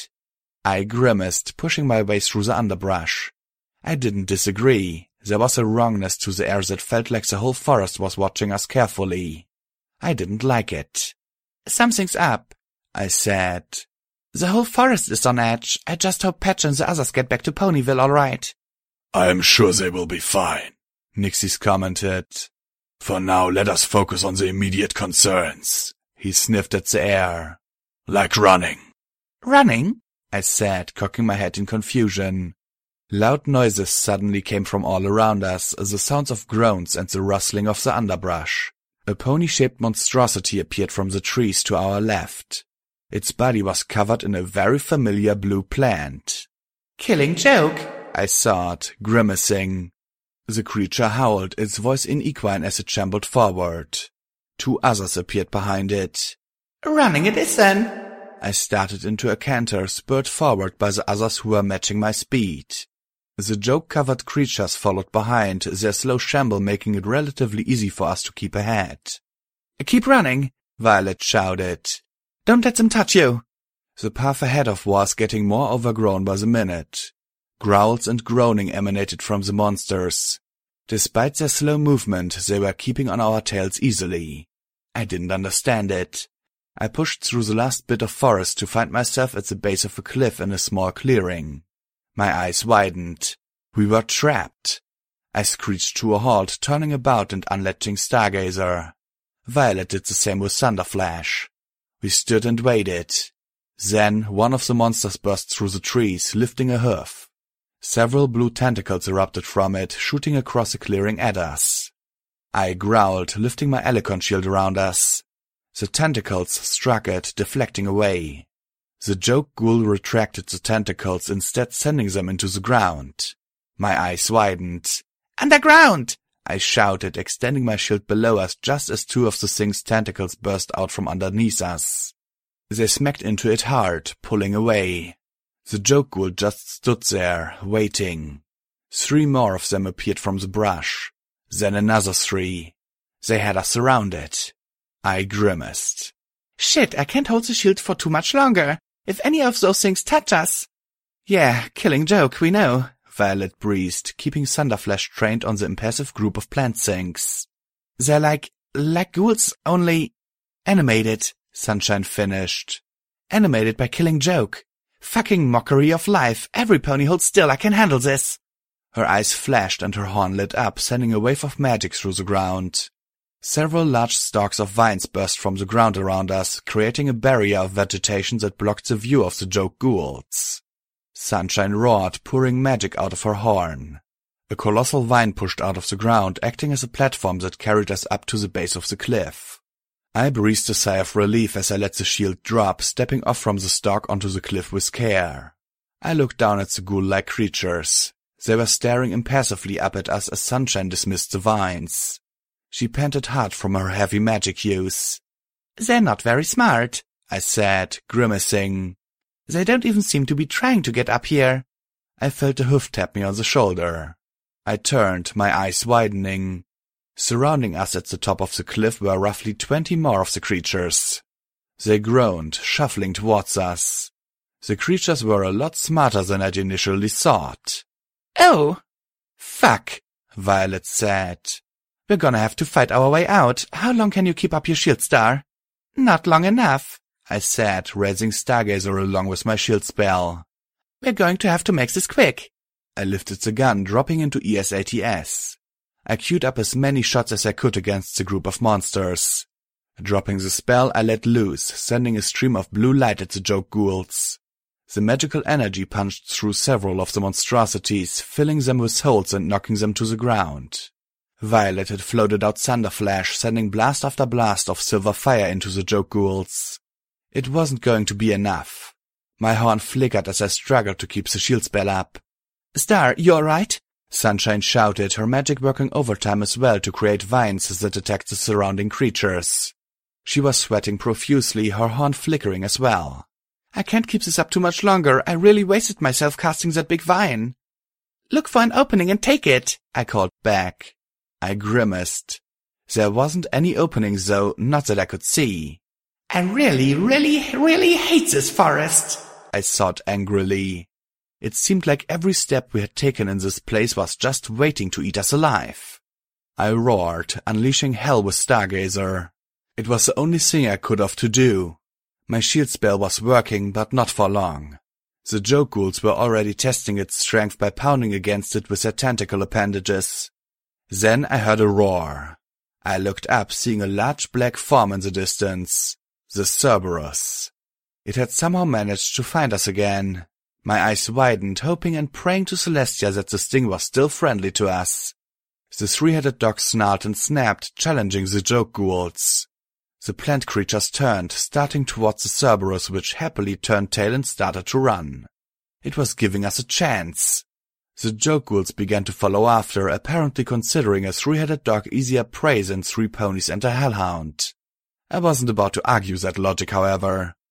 I grimaced, pushing my way through the underbrush. I didn't disagree. There was a wrongness to the air that felt like the whole forest was watching us carefully. I didn't like it. "Something's up," I said. "The whole forest is on edge. I just hope Patch and the others get back to Ponyville all right." "I am sure they will be fine," Nixie's commented. "For now, let us focus on the immediate concerns." He sniffed at the air. "Like running." "Running?" I said, cocking my head in confusion. Loud noises suddenly came from all around us, the sounds of groans and the rustling of the underbrush. A pony-shaped monstrosity appeared from the trees to our left. Its body was covered in a very familiar blue plant. "Killing joke," I thought, grimacing. The creature howled, its voice inequine as it shambled forward. Two others appeared behind it. "Running it is then," I started into a canter, spurred forward by the others who were matching my speed. The joke-covered creatures followed behind, their slow shamble making it relatively easy for us to keep ahead. Keep running, Violet shouted. Don't let them touch you. The path ahead of was getting more overgrown by the minute. Growls and groaning emanated from the monsters. Despite their slow movement, they were keeping on our tails easily. I didn't understand it. I pushed through the last bit of forest to find myself at the base of a cliff in a small clearing. My eyes widened. We were trapped. I screeched to a halt, turning about and unlatching Stargazer. Violet did the same with Thunderflash. We stood and waited. Then one of the monsters burst through the trees, lifting a hoof. Several blue tentacles erupted from it, shooting across the clearing at us. I growled, lifting my Elecon shield around us. The tentacles struck it, deflecting away. The joke ghoul retracted the tentacles, instead sending them into the ground. My eyes widened. Underground! I shouted, extending my shield below us just as two of the thing's tentacles burst out from underneath us. They smacked into it hard, pulling away. The joke ghoul just stood there, waiting. 3 more of them appeared from the brush. Then another 3. They had us surrounded. I grimaced. Shit, I can't hold the shield for too much longer. If any of those things touch us. Yeah, killing joke, we know, Violet breathed, keeping Thunderflash trained on the impassive group of plant things. They're like ghouls, only animated, Sunshine finished. Animated by killing joke. Fucking mockery of life. Every pony hold still, I can handle this. Her eyes flashed and her horn lit up, sending a wave of magic through the ground. Several large stalks of vines burst from the ground around us, creating a barrier of vegetation that blocked the view of the joke ghouls. Sunshine roared, pouring magic out of her horn. A colossal vine pushed out of the ground, acting as a platform that carried us up to the base of the cliff. I breathed a sigh of relief as I let the shield drop, stepping off from the stalk onto the cliff with care. I looked down at the ghoul-like creatures. They were staring impassively up at us as Sunshine dismissed the vines. She panted hard from her heavy magic use. They're not very smart, I said, grimacing. They don't even seem to be trying to get up here. I felt a hoof tap me on the shoulder. I turned, my eyes widening. Surrounding us at the top of the cliff were roughly 20 more of the creatures. They groaned, shuffling towards us. The creatures were a lot smarter than I'd initially thought. Oh! Fuck, Violet said. We're gonna have to fight our way out. How long can you keep up your shield, Star? Not long enough, I said, raising Stargazer along with my shield spell. We're going to have to make this quick. I lifted the gun, dropping into ESATS. I queued up as many shots as I could against the group of monsters. Dropping the spell, I let loose, sending a stream of blue light at the joke ghouls. The magical energy punched through several of the monstrosities, filling them with holes and knocking them to the ground. Violet had floated out Thunderflash, sending blast after blast of silver fire into the joke ghouls. It wasn't going to be enough. My horn flickered as I struggled to keep the shield spell up. Star, you alright? Sunshine shouted, her magic working overtime as well to create vines that attacked the surrounding creatures. She was sweating profusely, her horn flickering as well. I can't keep this up too much longer. I really wasted myself casting that big vine. Look for an opening and take it, I called back. I grimaced. There wasn't any opening though, not that I could see. I really hate this forest, I thought angrily. It seemed like every step we had taken in this place was just waiting to eat us alive. I roared, unleashing hell with Stargazer. It was the only thing I could have to do. My shield spell was working, but not for long. The joke ghouls were already testing its strength by pounding against it with their tentacle appendages. Then I heard a roar. I looked up, seeing a large black form in the distance. The Cerberus. It had somehow managed to find us again. My eyes widened, hoping and praying to Celestia that the sting was still friendly to us. The 3-headed dog snarled and snapped, challenging the joke ghouls. The plant creatures turned, starting towards the Cerberus, which happily turned tail and started to run. It was giving us a chance. The joke ghouls began to follow after, apparently considering a 3-headed dog easier prey than 3 ponies and a hellhound. I wasn't about to argue that logic, however.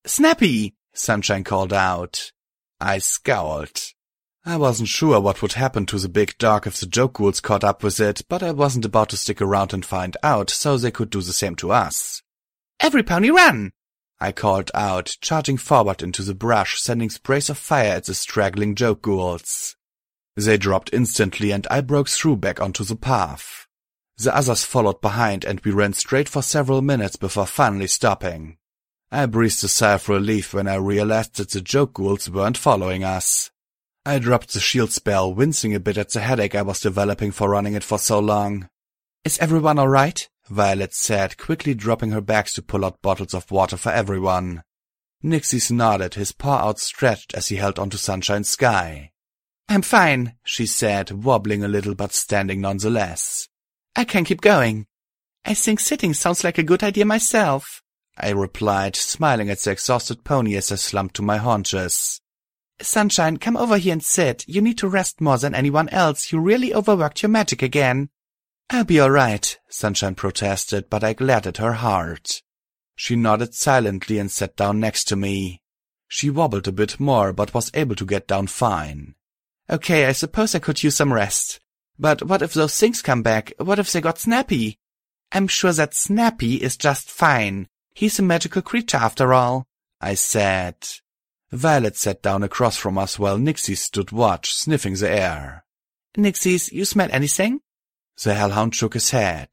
Snappy! Sunshine called out. I scowled. I wasn't sure what would happen to the big dog if the joke ghouls caught up with it, but I wasn't about to stick around and find out, so they could do the same to us. Every pony run! I called out, charging forward into the brush, sending sprays of fire at the straggling joke ghouls. They dropped instantly and I broke through back onto the path. The others followed behind and we ran straight for several minutes before finally stopping. I breathed a sigh of relief when I realized that the joke ghouls weren't following us. I dropped the shield spell, wincing a bit at the headache I was developing for running it for so long. Is everyone all right? Violet said, quickly dropping her bags to pull out bottles of water for everyone. Nixie's nodded, his paw outstretched as he held onto Sunshine's sky. I'm fine, she said, wobbling a little but standing nonetheless. I can keep going. I think sitting sounds like a good idea myself, I replied, smiling at the exhausted pony as I slumped to my haunches. Sunshine, come over here and sit. You need to rest more than anyone else. You really overworked your magic again. I'll be all right, Sunshine protested, but I glared at her hard. She nodded silently and sat down next to me. She wobbled a bit more, but was able to get down fine. Okay, I suppose I could use some rest. But what if those things come back? What if they got Snappy? I'm sure that Snappy is just fine. He's a magical creature after all, I said. Violet sat down across from us while Nixie stood watch, sniffing the air. Nixies, you smell anything? The hellhound shook his head.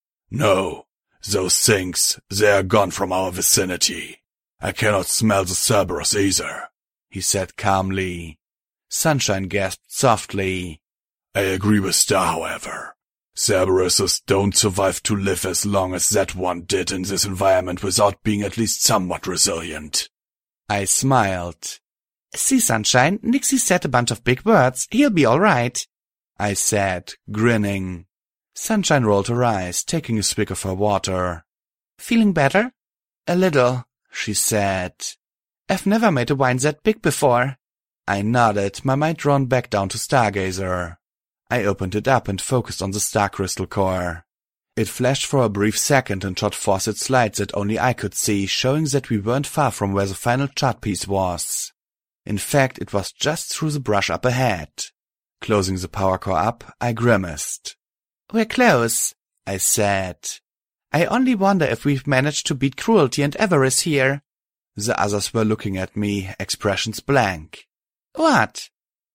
No, those things, they are gone from our vicinity. I cannot smell the Cerberus either, he said calmly. Sunshine gasped softly. I agree with Star, however. Cerberuses don't survive to live as long as that one did in this environment without being at least somewhat resilient. I smiled. See, Sunshine, Nixie said a bunch of big words. He'll be all right, I said, grinning. Sunshine rolled her eyes, taking a swig of her water. Feeling better? A little, she said. I've never made a wine that big before. I nodded, my mind drawn back down to Stargazer. I opened it up and focused on the star crystal core. It flashed for a brief second and shot forth its lights that only I could see, showing that we weren't far from where the final chart piece was. In fact, it was just through the brush up ahead. Closing the power core up, I grimaced. We're close, I said. I only wonder if we've managed to beat Cruelty and Avarice here. The others were looking at me, expressions blank. What?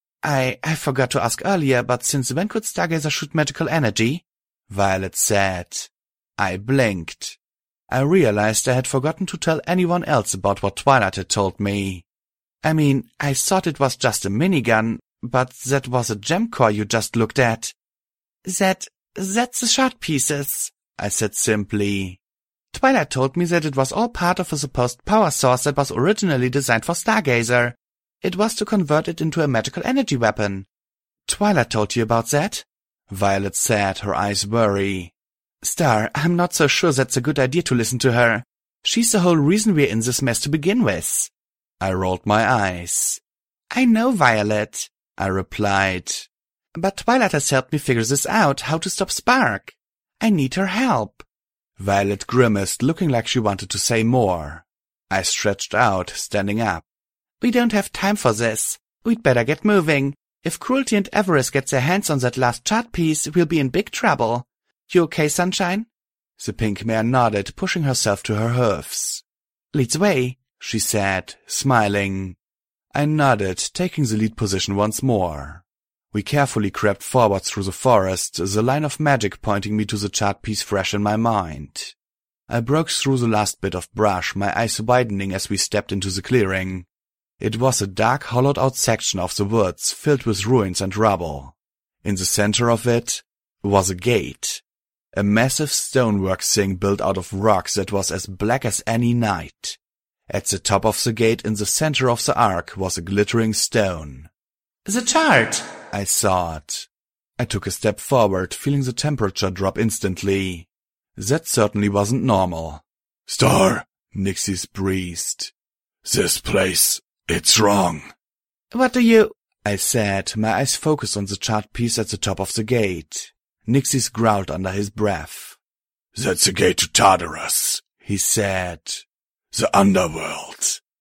I forgot to ask earlier, but since when could Stargazer shoot magical energy? Violet said. I blinked. I realized I had forgotten to tell anyone else about what Twilight had told me. I mean, I thought it was just a minigun, but that was a gem core you just looked at. That's the shard pieces, I said simply. Twilight told me that it was all part of a supposed power source that was originally designed for Stargazer. It was to convert it into a magical energy weapon. Twilight told you about that? Violet said, her eyes worry. Star, I'm not so sure that's a good idea to listen to her. She's the whole reason we're in this mess to begin with. I rolled my eyes. I know, Violet, I replied. But Twilight has helped me figure this out, how to stop Spark. I need her help. Violet grimaced, looking like she wanted to say more. I stretched out, standing up. We don't have time for this. We'd better get moving. If Cruelty and Avarice get their hands on that last chart piece, we'll be in big trouble. You okay, Sunshine? The pink mare nodded, pushing herself to her hoofs. Lead the way, she said, smiling. I nodded, taking the lead position once more. We carefully crept forward through the forest, the line of magic pointing me to the chart piece fresh in my mind. I broke through the last bit of brush, my eyes widening as we stepped into the clearing. It was a dark, hollowed-out section of the woods, filled with ruins and rubble. In the center of it was a gate. A massive stonework thing built out of rocks that was as black as any night. At the top of the gate, in the center of the arc, was a glittering stone. The chart, I thought. I took a step forward, feeling the temperature drop instantly. That certainly wasn't normal. Star, Nixies breathed. This place, it's wrong. What do you... I said, my eyes focused on the chart piece at the top of the gate. Nixies growled under his breath. That's the gate to Tartarus, he said. The underworld.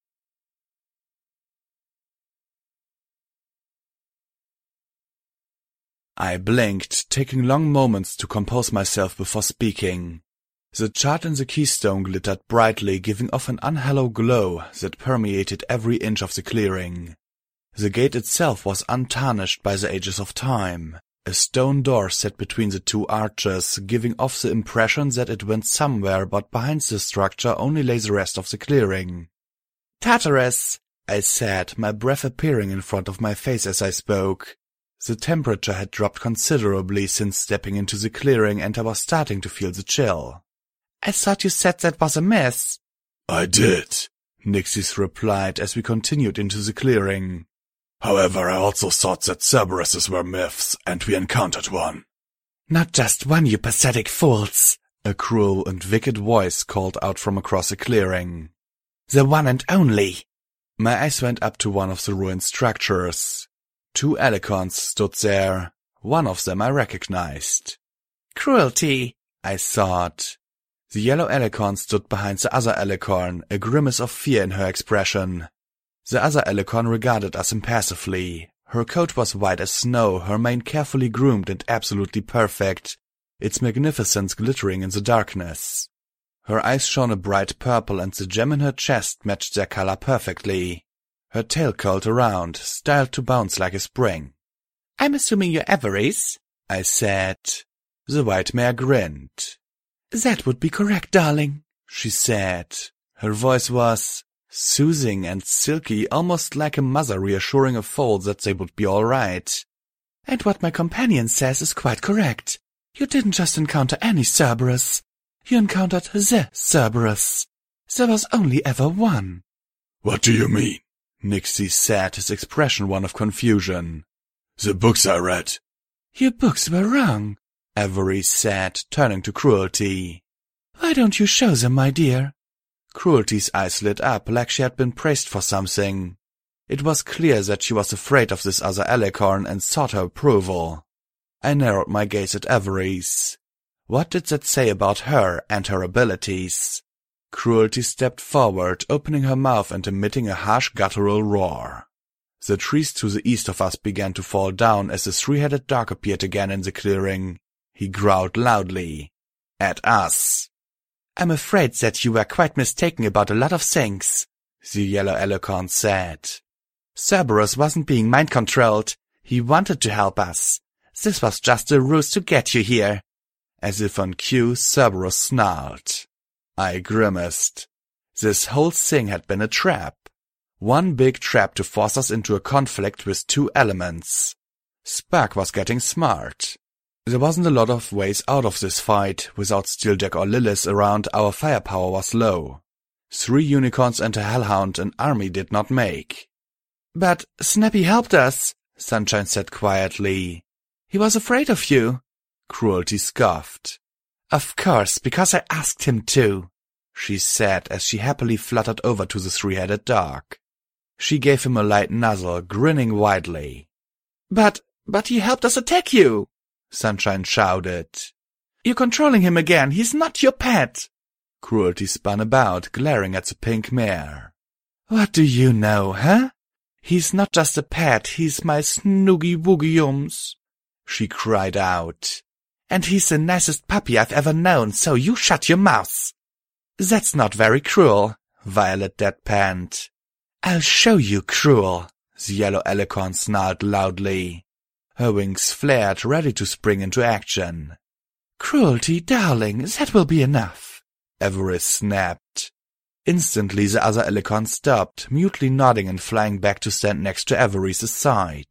I blinked, taking long moments to compose myself before speaking. The chart in the keystone glittered brightly, giving off an unhallowed glow that permeated every inch of the clearing. The gate itself was untarnished by the ages of time. A stone door set between the two arches, giving off the impression that it went somewhere, but behind the structure only lay the rest of the clearing. Tartarus, I said, my breath appearing in front of my face as I spoke. The temperature had dropped considerably since stepping into the clearing, and I was starting to feel the chill. I thought you said that was a myth. I did, Nixis replied as we continued into the clearing. However, I also thought that Cerberuses were myths, and we encountered one. Not just one, you pathetic fools, a cruel and wicked voice called out from across the clearing. The one and only. My eyes went up to one of the ruined structures. 2 Alicons stood there. One of them I recognized. Cruelty, I thought. The yellow Alicon stood behind the other Alicorn, a grimace of fear in her expression. The other Alicon regarded us impassively. Her coat was white as snow, her mane carefully groomed and absolutely perfect, its magnificence glittering in the darkness. Her eyes shone a bright purple, and the gem in her chest matched their color perfectly. Her tail curled around, styled to bounce like a spring. I'm assuming you're Averies, I said. The white mare grinned. That would be correct, darling, she said. Her voice was soothing and silky, almost like a mother reassuring a foal that they would be all right. And what my companion says is quite correct. You didn't just encounter any Cerberus. You encountered the Cerberus. There was only ever one. What do you mean? Nixis said, his expression one of confusion. The books I read. Your books were wrong, Averies said, turning to Cruelty. Why don't you show them, my dear? Cruelty's eyes lit up like she had been praised for something. It was clear that she was afraid of this other Alicorn and sought her approval. I narrowed my gaze at Averies. What did that say about her and her abilities? Cruelty stepped forward, opening her mouth and emitting a harsh guttural roar. The trees to the east of us began to fall down as the 3-headed dog appeared again in the clearing. He growled loudly. At us. I'm afraid that you were quite mistaken about a lot of things, the yellow Alicorn said. Cerberus wasn't being mind-controlled. He wanted to help us. This was just a ruse to get you here. As if on cue, Cerberus snarled. I grimaced. This whole thing had been a trap. One big trap to force us into a conflict with 2 elements. Spark was getting smart. There wasn't a lot of ways out of this fight. Without Steeljack or Lilith around, our firepower was low. 3 unicorns and a hellhound an army did not make. But Snappy helped us, Sunshine said quietly. He was afraid of you. Cruelty scoffed. Of course, because I asked him to, she said as she happily fluttered over to the 3-headed dog. She gave him a light nuzzle, grinning widely. But he helped us attack you, Sunshine shouted. You're controlling him again. He's not your pet. Cruelty spun about, glaring at the pink mare. What do you know, huh? He's not just a pet, he's my snoogie-woogie-yums, she cried out. And he's the nicest puppy I've ever known, so you shut your mouth. That's not very cruel, Violet deadpanned. I'll show you cruel, the yellow Alicorn snarled loudly. Her wings flared, ready to spring into action. Cruelty, darling, that will be enough, Averies snapped. Instantly the other Alicorn stopped, mutely nodding and flying back to stand next to Averies' side.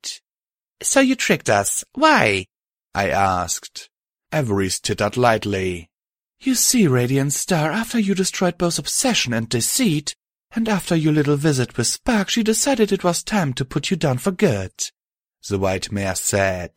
So you tricked us. Why? I asked. Averies tittered lightly. You see, Radiant Star, after you destroyed both Obsession and Deceit, and after your little visit with Spark, she decided it was time to put you down for good, the white mare said.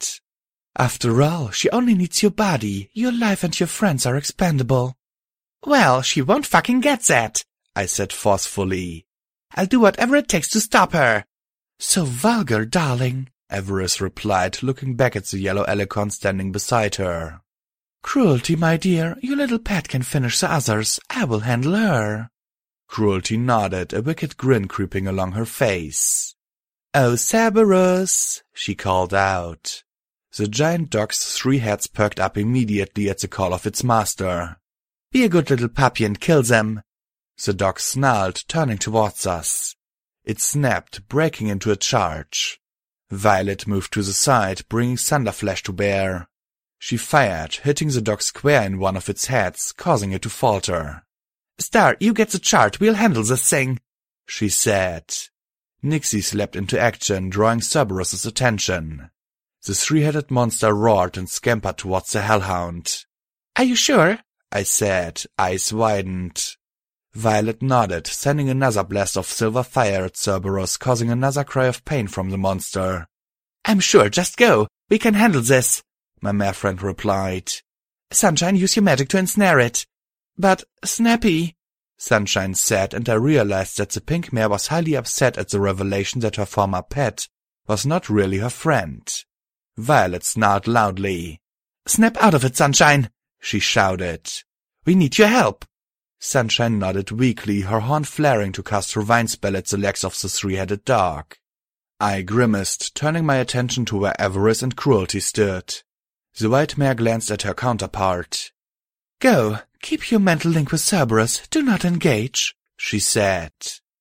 After all, she only needs your body. Your life and your friends are expendable. Well, she won't fucking get that, I said forcefully. I'll do whatever it takes to stop her. So vulgar, darling, Averies replied, looking back at the yellow Alicorn standing beside her. Cruelty, my dear, your little pet can finish the others. I will handle her. Cruelty nodded, a wicked grin creeping along her face. Oh, Cerberus, she called out. The giant dog's 3 heads perked up immediately at the call of its master. Be a good little puppy and kill them. The dog snarled, turning towards us. It snapped, breaking into a charge. Violet moved to the side, bringing Thunderflash to bear. She fired, hitting the dog square in one of its heads, causing it to falter. Star, you get the charge, we'll handle this thing, she said. Nixie leapt into action, drawing Cerberus's attention. The 3-headed monster roared and scampered towards the hellhound. Are you sure? I said, eyes widened. Violet nodded, sending another blast of silver fire at Cerberus, causing another cry of pain from the monster. I'm sure, just go. We can handle this, my mare friend replied. Sunshine, use your magic to ensnare it. But, Snappy, Sunshine said, and I realized that the pink mare was highly upset at the revelation that her former pet was not really her friend. Violet snarled loudly. Snap out of it, Sunshine, she shouted. We need your help. Sunshine nodded weakly, her horn flaring to cast her vine spell at the legs of the 3-headed dog. I grimaced, turning my attention to where avarice and cruelty stood. The white mare glanced at her counterpart. Go, keep your mental link with Cerberus, do not engage, she said.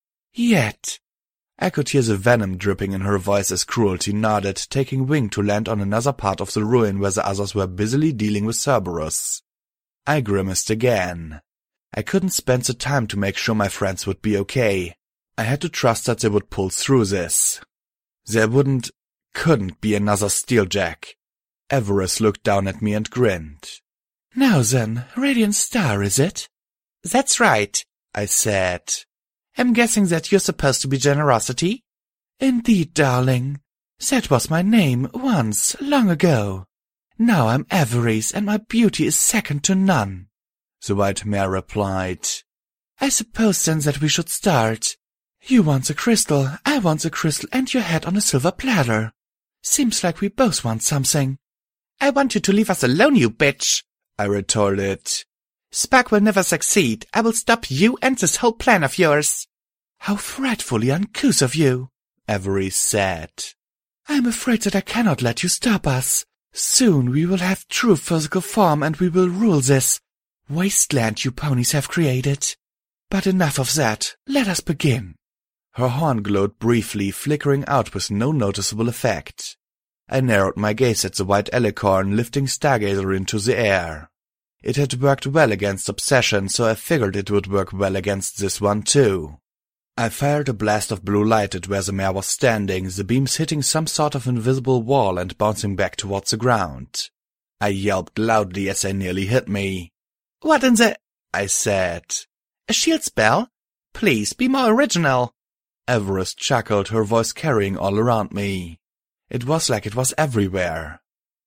Yet. I could hear the venom dripping in her voice as Cruelty nodded, taking wing to land on another part of the ruin where the others were busily dealing with Cerberus. I grimaced again. I couldn't spend the time to make sure my friends would be okay. I had to trust that they would pull through this. There couldn't be another Steeljack. Avarice looked down at me and grinned. Now then, Radiant Star, is it? That's right, I said. I'm guessing that you're supposed to be Generosity? Indeed, darling. That was my name once, long ago. Now I'm Avarice, and my beauty is second to none. The white mare replied. I suppose then that we should start. You want a crystal, I want a crystal and your head on a silver platter. Seems like we both want something. I want you to leave us alone, you bitch, I retorted. Spark will never succeed. I will stop you and this whole plan of yours. How frightfully uncouth of you, Avarice said. I'm afraid that I cannot let you stop us. Soon we will have true physical form and we will rule this wasteland you ponies have created. But enough of that. Let us begin. Her horn glowed briefly, flickering out with no noticeable effect. I narrowed my gaze at the white alicorn, lifting Stargazer into the air. It had worked well against Obsession, so I figured it would work well against this one too. I fired a blast of blue light at where the mare was standing, the beams hitting some sort of invisible wall and bouncing back towards the ground. I yelped loudly as they nearly hit me. What in the... I said. A shield spell? Please, be more original. Avarice chuckled, her voice carrying all around me. It was like it was everywhere.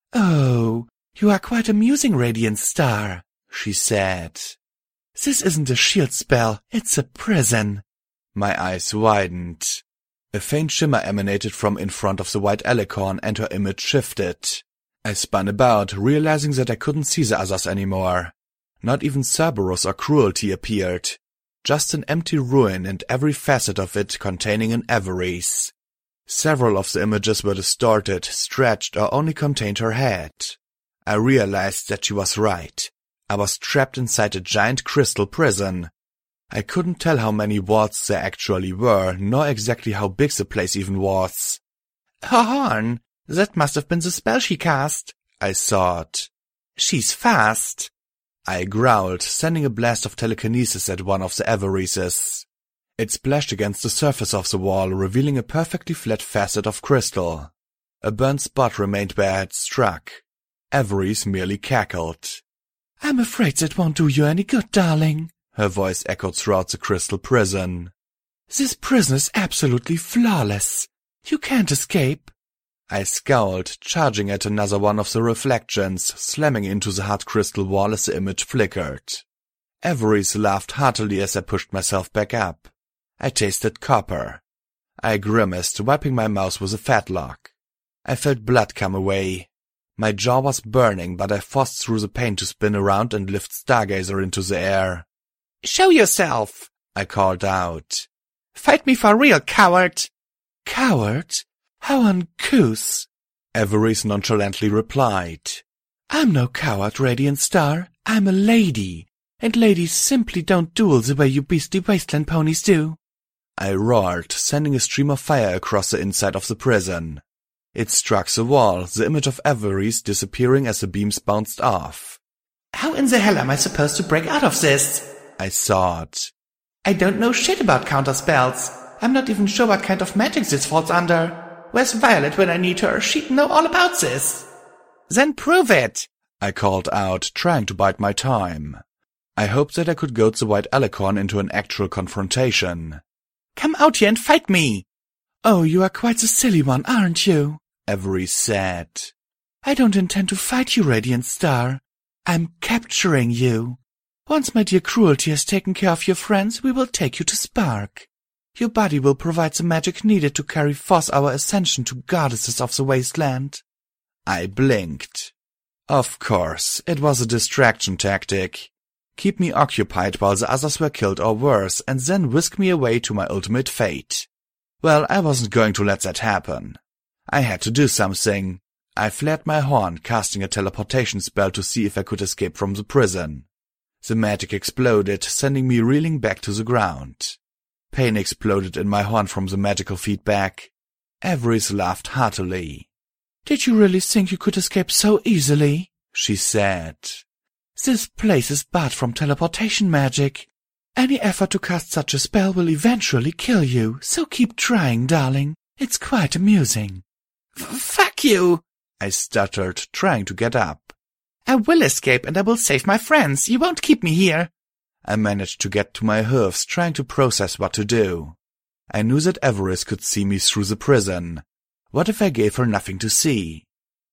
Oh, you are quite amusing, Radiant Star, she said. This isn't a shield spell, it's a prison. My eyes widened. A faint shimmer emanated from in front of the white alicorn and her image shifted. I spun about, realizing that I couldn't see the others anymore. Not even Cerberus or Cruelty appeared. Just an empty ruin and every facet of it containing an Avarice. Several of the images were distorted, stretched, or only contained her head. I realized that she was right. I was trapped inside a giant crystal prison. I couldn't tell how many wards there actually were, nor exactly how big the place even was. Her horn! That must have been the spell she cast, I thought. She's fast. I growled, sending a blast of telekinesis at one of the Avarices. It splashed against the surface of the wall, revealing a perfectly flat facet of crystal. A burnt spot remained where I had struck. Avarice merely cackled. I'm afraid that won't do you any good, darling, her voice echoed throughout the crystal prison. This prison is absolutely flawless. You can't escape. I scowled, charging at another one of the reflections, slamming into the hard crystal wall as the image flickered. Avarice laughed heartily as I pushed myself back up. I tasted copper. I grimaced, wiping my mouth with a fatlock. I felt blood come away. My jaw was burning, but I forced through the pain to spin around and lift Stargazer into the air. Show yourself, I called out. Fight me for real, coward. Coward? How uncouth. Everys nonchalantly replied. I'm no coward, Radiant Star. I'm a lady, and ladies simply don't duel the way you beastly wasteland ponies do. I roared, sending a stream of fire across the inside of the prison. It struck the wall, the image of Everys disappearing as the beams bounced off. How in the hell am I supposed to break out of this? I thought. I don't know shit about counter spells. I'm not even sure what kind of magic this falls under. Where's Violet when I need her? She'd know all about this. Then prove it, I called out, trying to bide my time. I hoped that I could goad the White Alicorn into an actual confrontation. Come out here and fight me. Oh, you are quite the silly one, aren't you? Everys said. I don't intend to fight you, Radiant Star. I'm capturing you. Once my dear Cruelty has taken care of your friends, we will take you to Spark. Your body will provide the magic needed to carry forth our ascension to goddesses of the wasteland. I blinked. Of course, it was a distraction tactic. Keep me occupied while the others were killed or worse, and then whisk me away to my ultimate fate. Well, I wasn't going to let that happen. I had to do something. I flared my horn, casting a teleportation spell to see if I could escape from the prison. The magic exploded, sending me reeling back to the ground. Pain exploded in my horn from the magical feedback. Everys laughed heartily. Did you really think you could escape so easily? She said. This place is barred from teleportation magic. Any effort to cast such a spell will eventually kill you, so keep trying, darling. It's quite amusing. Fuck you! I stuttered, trying to get up. I will escape and I will save my friends. You won't keep me here. I managed to get to my hooves, trying to process what to do. I knew that Everys could see me through the prison. What if I gave her nothing to see?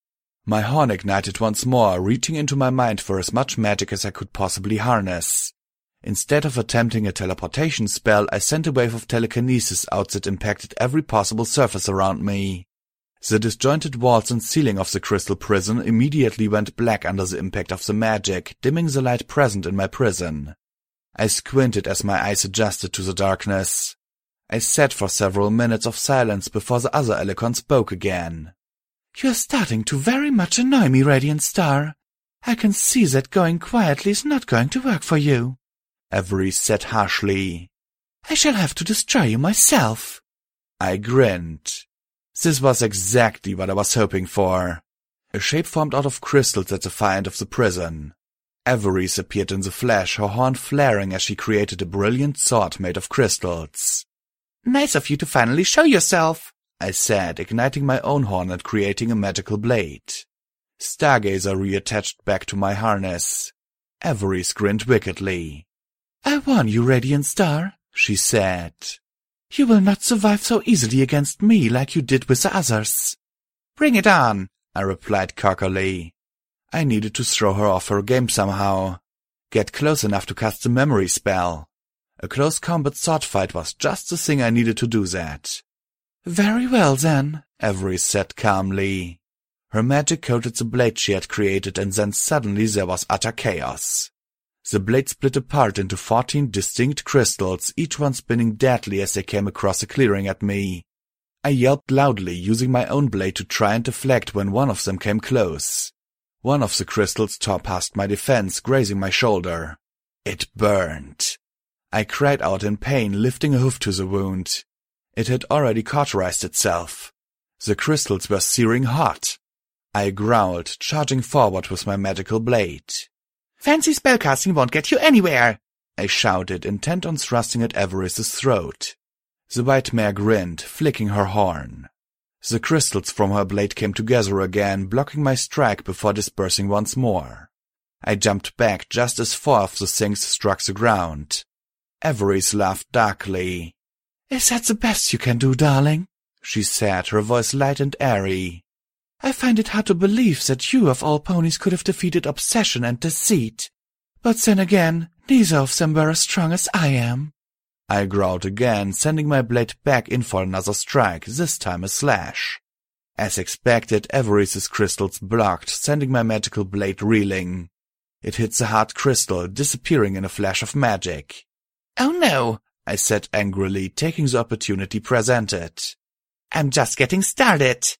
My horn ignited once more, reaching into my mind for as much magic as I could possibly harness. Instead of attempting a teleportation spell, I sent a wave of telekinesis out that impacted every possible surface around me. The disjointed walls and ceiling of the crystal prison immediately went black under the impact of the magic, dimming the light present in my prison. I squinted as my eyes adjusted to the darkness. I sat for several minutes of silence before the other Alicorn spoke again. You're starting to very much annoy me, Radiant Star. I can see that going quietly is not going to work for you. Everys said harshly. I shall have to destroy you myself. I grinned. This was exactly what I was hoping for. A shape formed out of crystals at the far end of the prison. Everys appeared in the flesh, her horn flaring as she created a brilliant sword made of crystals. Nice of you to finally show yourself, I said, igniting my own horn and creating a magical blade. Stargazer reattached back to my harness. Everys grinned wickedly. I warn you, Radiant Star, she said. You will not survive so easily against me like you did with the others. Bring it on, I replied cockily. I needed to throw her off her game somehow. Get close enough to cast the memory spell. A close combat sword fight was just the thing I needed to do that. Very well then, Everys said calmly. Her magic coated the blade she had created, and then suddenly there was utter chaos. The blade split apart into 14 distinct crystals, each one spinning deadly as they came across a clearing at me. I yelped loudly, using my own blade to try and deflect when one of them came close. One of the crystals tore past my defense, grazing my shoulder. It burned. I cried out in pain, lifting a hoof to the wound. It had already cauterized itself. The crystals were searing hot. I growled, charging forward with my magical blade. Fancy spellcasting won't get you anywhere, I shouted, intent on thrusting at Everys' throat. The white mare grinned, flicking her horn. The crystals from her blade came together again, blocking my strike before dispersing once more. I jumped back just as 4 of the things struck the ground. Everys laughed darkly. Is that the best you can do, darling? She said, her voice light and airy. I find it hard to believe that you of all ponies could have defeated Obsession and Deceit. But then again, neither of them were as strong as I am. I growled again, sending my blade back in for another strike, this time a slash. As expected, Everys' crystals blocked, sending my magical blade reeling. It hit the hard crystal, disappearing in a flash of magic. Oh no, I said angrily, taking the opportunity presented. I'm just getting started.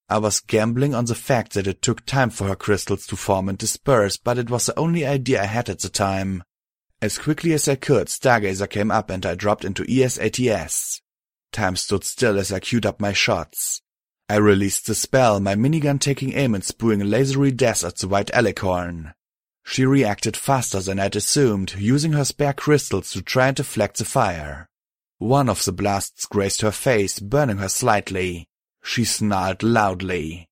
I was gambling on the fact that it took time for her crystals to form and disperse, but it was the only idea I had at the time. As quickly as I could, Stargazer came up and I dropped into ESATS. Time stood still as I queued up my shots. I released the spell, my minigun taking aim and spewing lasery death at the white alicorn. She reacted faster than I'd assumed, using her spare crystals to try and deflect the fire. One of the blasts grazed her face, burning her slightly. She snarled loudly.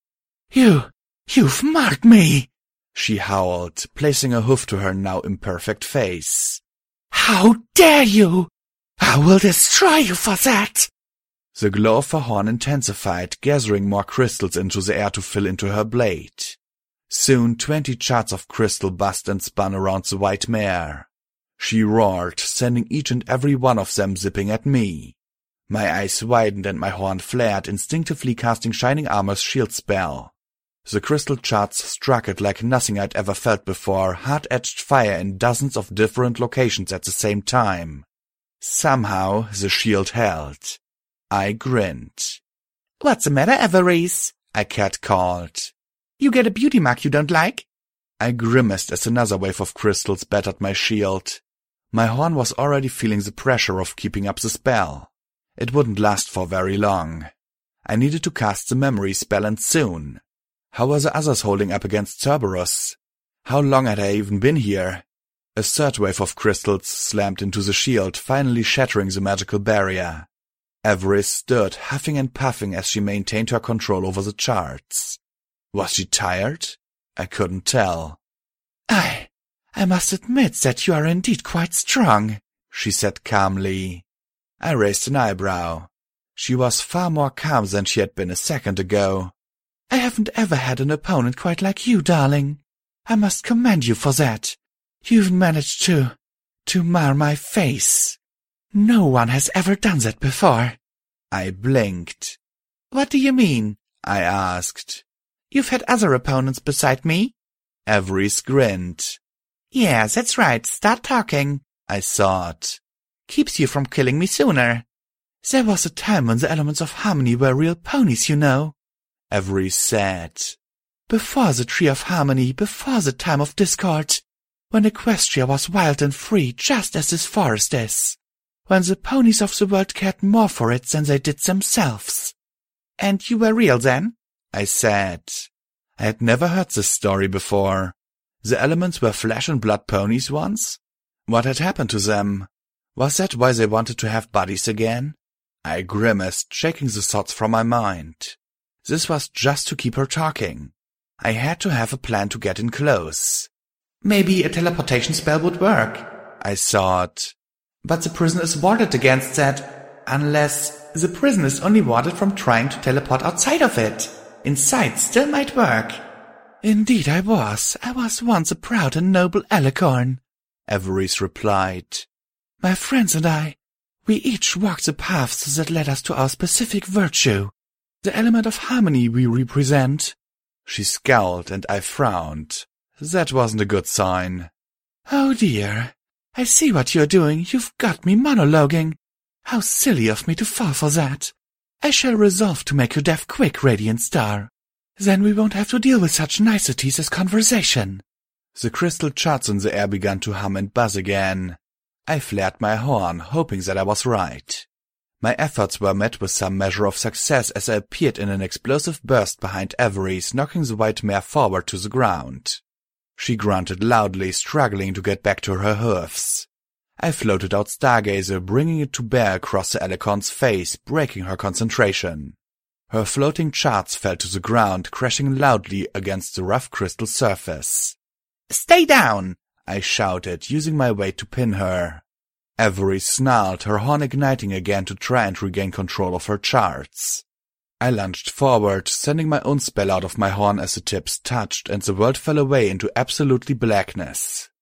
You've marked me!" she howled, placing a hoof to her now imperfect face. "How dare you! I will destroy you for that!" The glow of her horn intensified, gathering more crystals into the air to fill into her blade. Soon 20 shards of crystal buzzed and spun around the white mare. She roared, sending each and every one of them zipping at me. My eyes widened and my horn flared, instinctively casting Shining Armor's shield spell. The crystal shards struck it like nothing I'd ever felt before, hard-edged fire in dozens of different locations at the same time. Somehow the shield held. I grinned. "What's the matter, Everise?" I catcalled. "You get a beauty mark you don't like?" I grimaced as another wave of crystals battered my shield. My horn was already feeling the pressure of keeping up the spell. It wouldn't last for very long. I needed to cast the memory spell, and soon. How were the others holding up against Cerberus? How long had I even been here? A third wave of crystals slammed into the shield, finally shattering the magical barrier. Everise stood, huffing and puffing as she maintained her control over the charts. Was she tired? I couldn't tell. I must admit that you are indeed quite strong," she said calmly. I raised an eyebrow. She was far more calm than she had been a second ago. "I haven't ever had an opponent quite like you, darling. I must commend you for that. You even managed to mar my face. No one has ever done that before." I blinked. "What do you mean?" I asked. "You've had other opponents beside me?" Everise grinned. "Yeah, that's right. Start talking," I thought. "Keeps you from killing me sooner. There was a time when the elements of harmony were real ponies, you know," Everise said. "Before the Tree of Harmony, before the time of discord, when Equestria was wild and free just as this forest is. When the ponies of the world cared more for it than they did themselves." "And you were real then?" I said. I had never heard this story before. The elements were flesh and blood ponies once? What had happened to them? Was that why they wanted to have bodies again? I grimaced, shaking the thoughts from my mind. This was just to keep her talking. I had to have a plan to get in close. "Maybe a teleportation spell would work," I thought. "But the prison is warded against that, unless the prison is only warded from trying to teleport outside of it. Inside still might work." "Indeed I was. I was once a proud and noble alicorn," Everise replied. "My friends and I, we each walked the paths that led us to our specific virtue, the element of harmony we represent." She scowled and I frowned. That wasn't a good sign. "Oh dear, I see what you're doing. You've got me monologuing. How silly of me to fall for that. I shall resolve to make you deaf quick, Radiant Star. Then we won't have to deal with such niceties as conversation." The crystal charts in the air began to hum and buzz again. I flared my horn, hoping that I was right. My efforts were met with some measure of success as I appeared in an explosive burst behind Everise, knocking the white mare forward to the ground. She grunted loudly, struggling to get back to her hoofs. I floated out Stargazer, bringing it to bear across the alicorn's face, breaking her concentration. Her floating charts fell to the ground, crashing loudly against the rough crystal surface. "Stay down!" I shouted, using my weight to pin her. Everise snarled, her horn igniting again to try and regain control of her charts. I lunged forward, sending my own spell out of my horn as the tips touched, and the world fell away into absolutely blackness.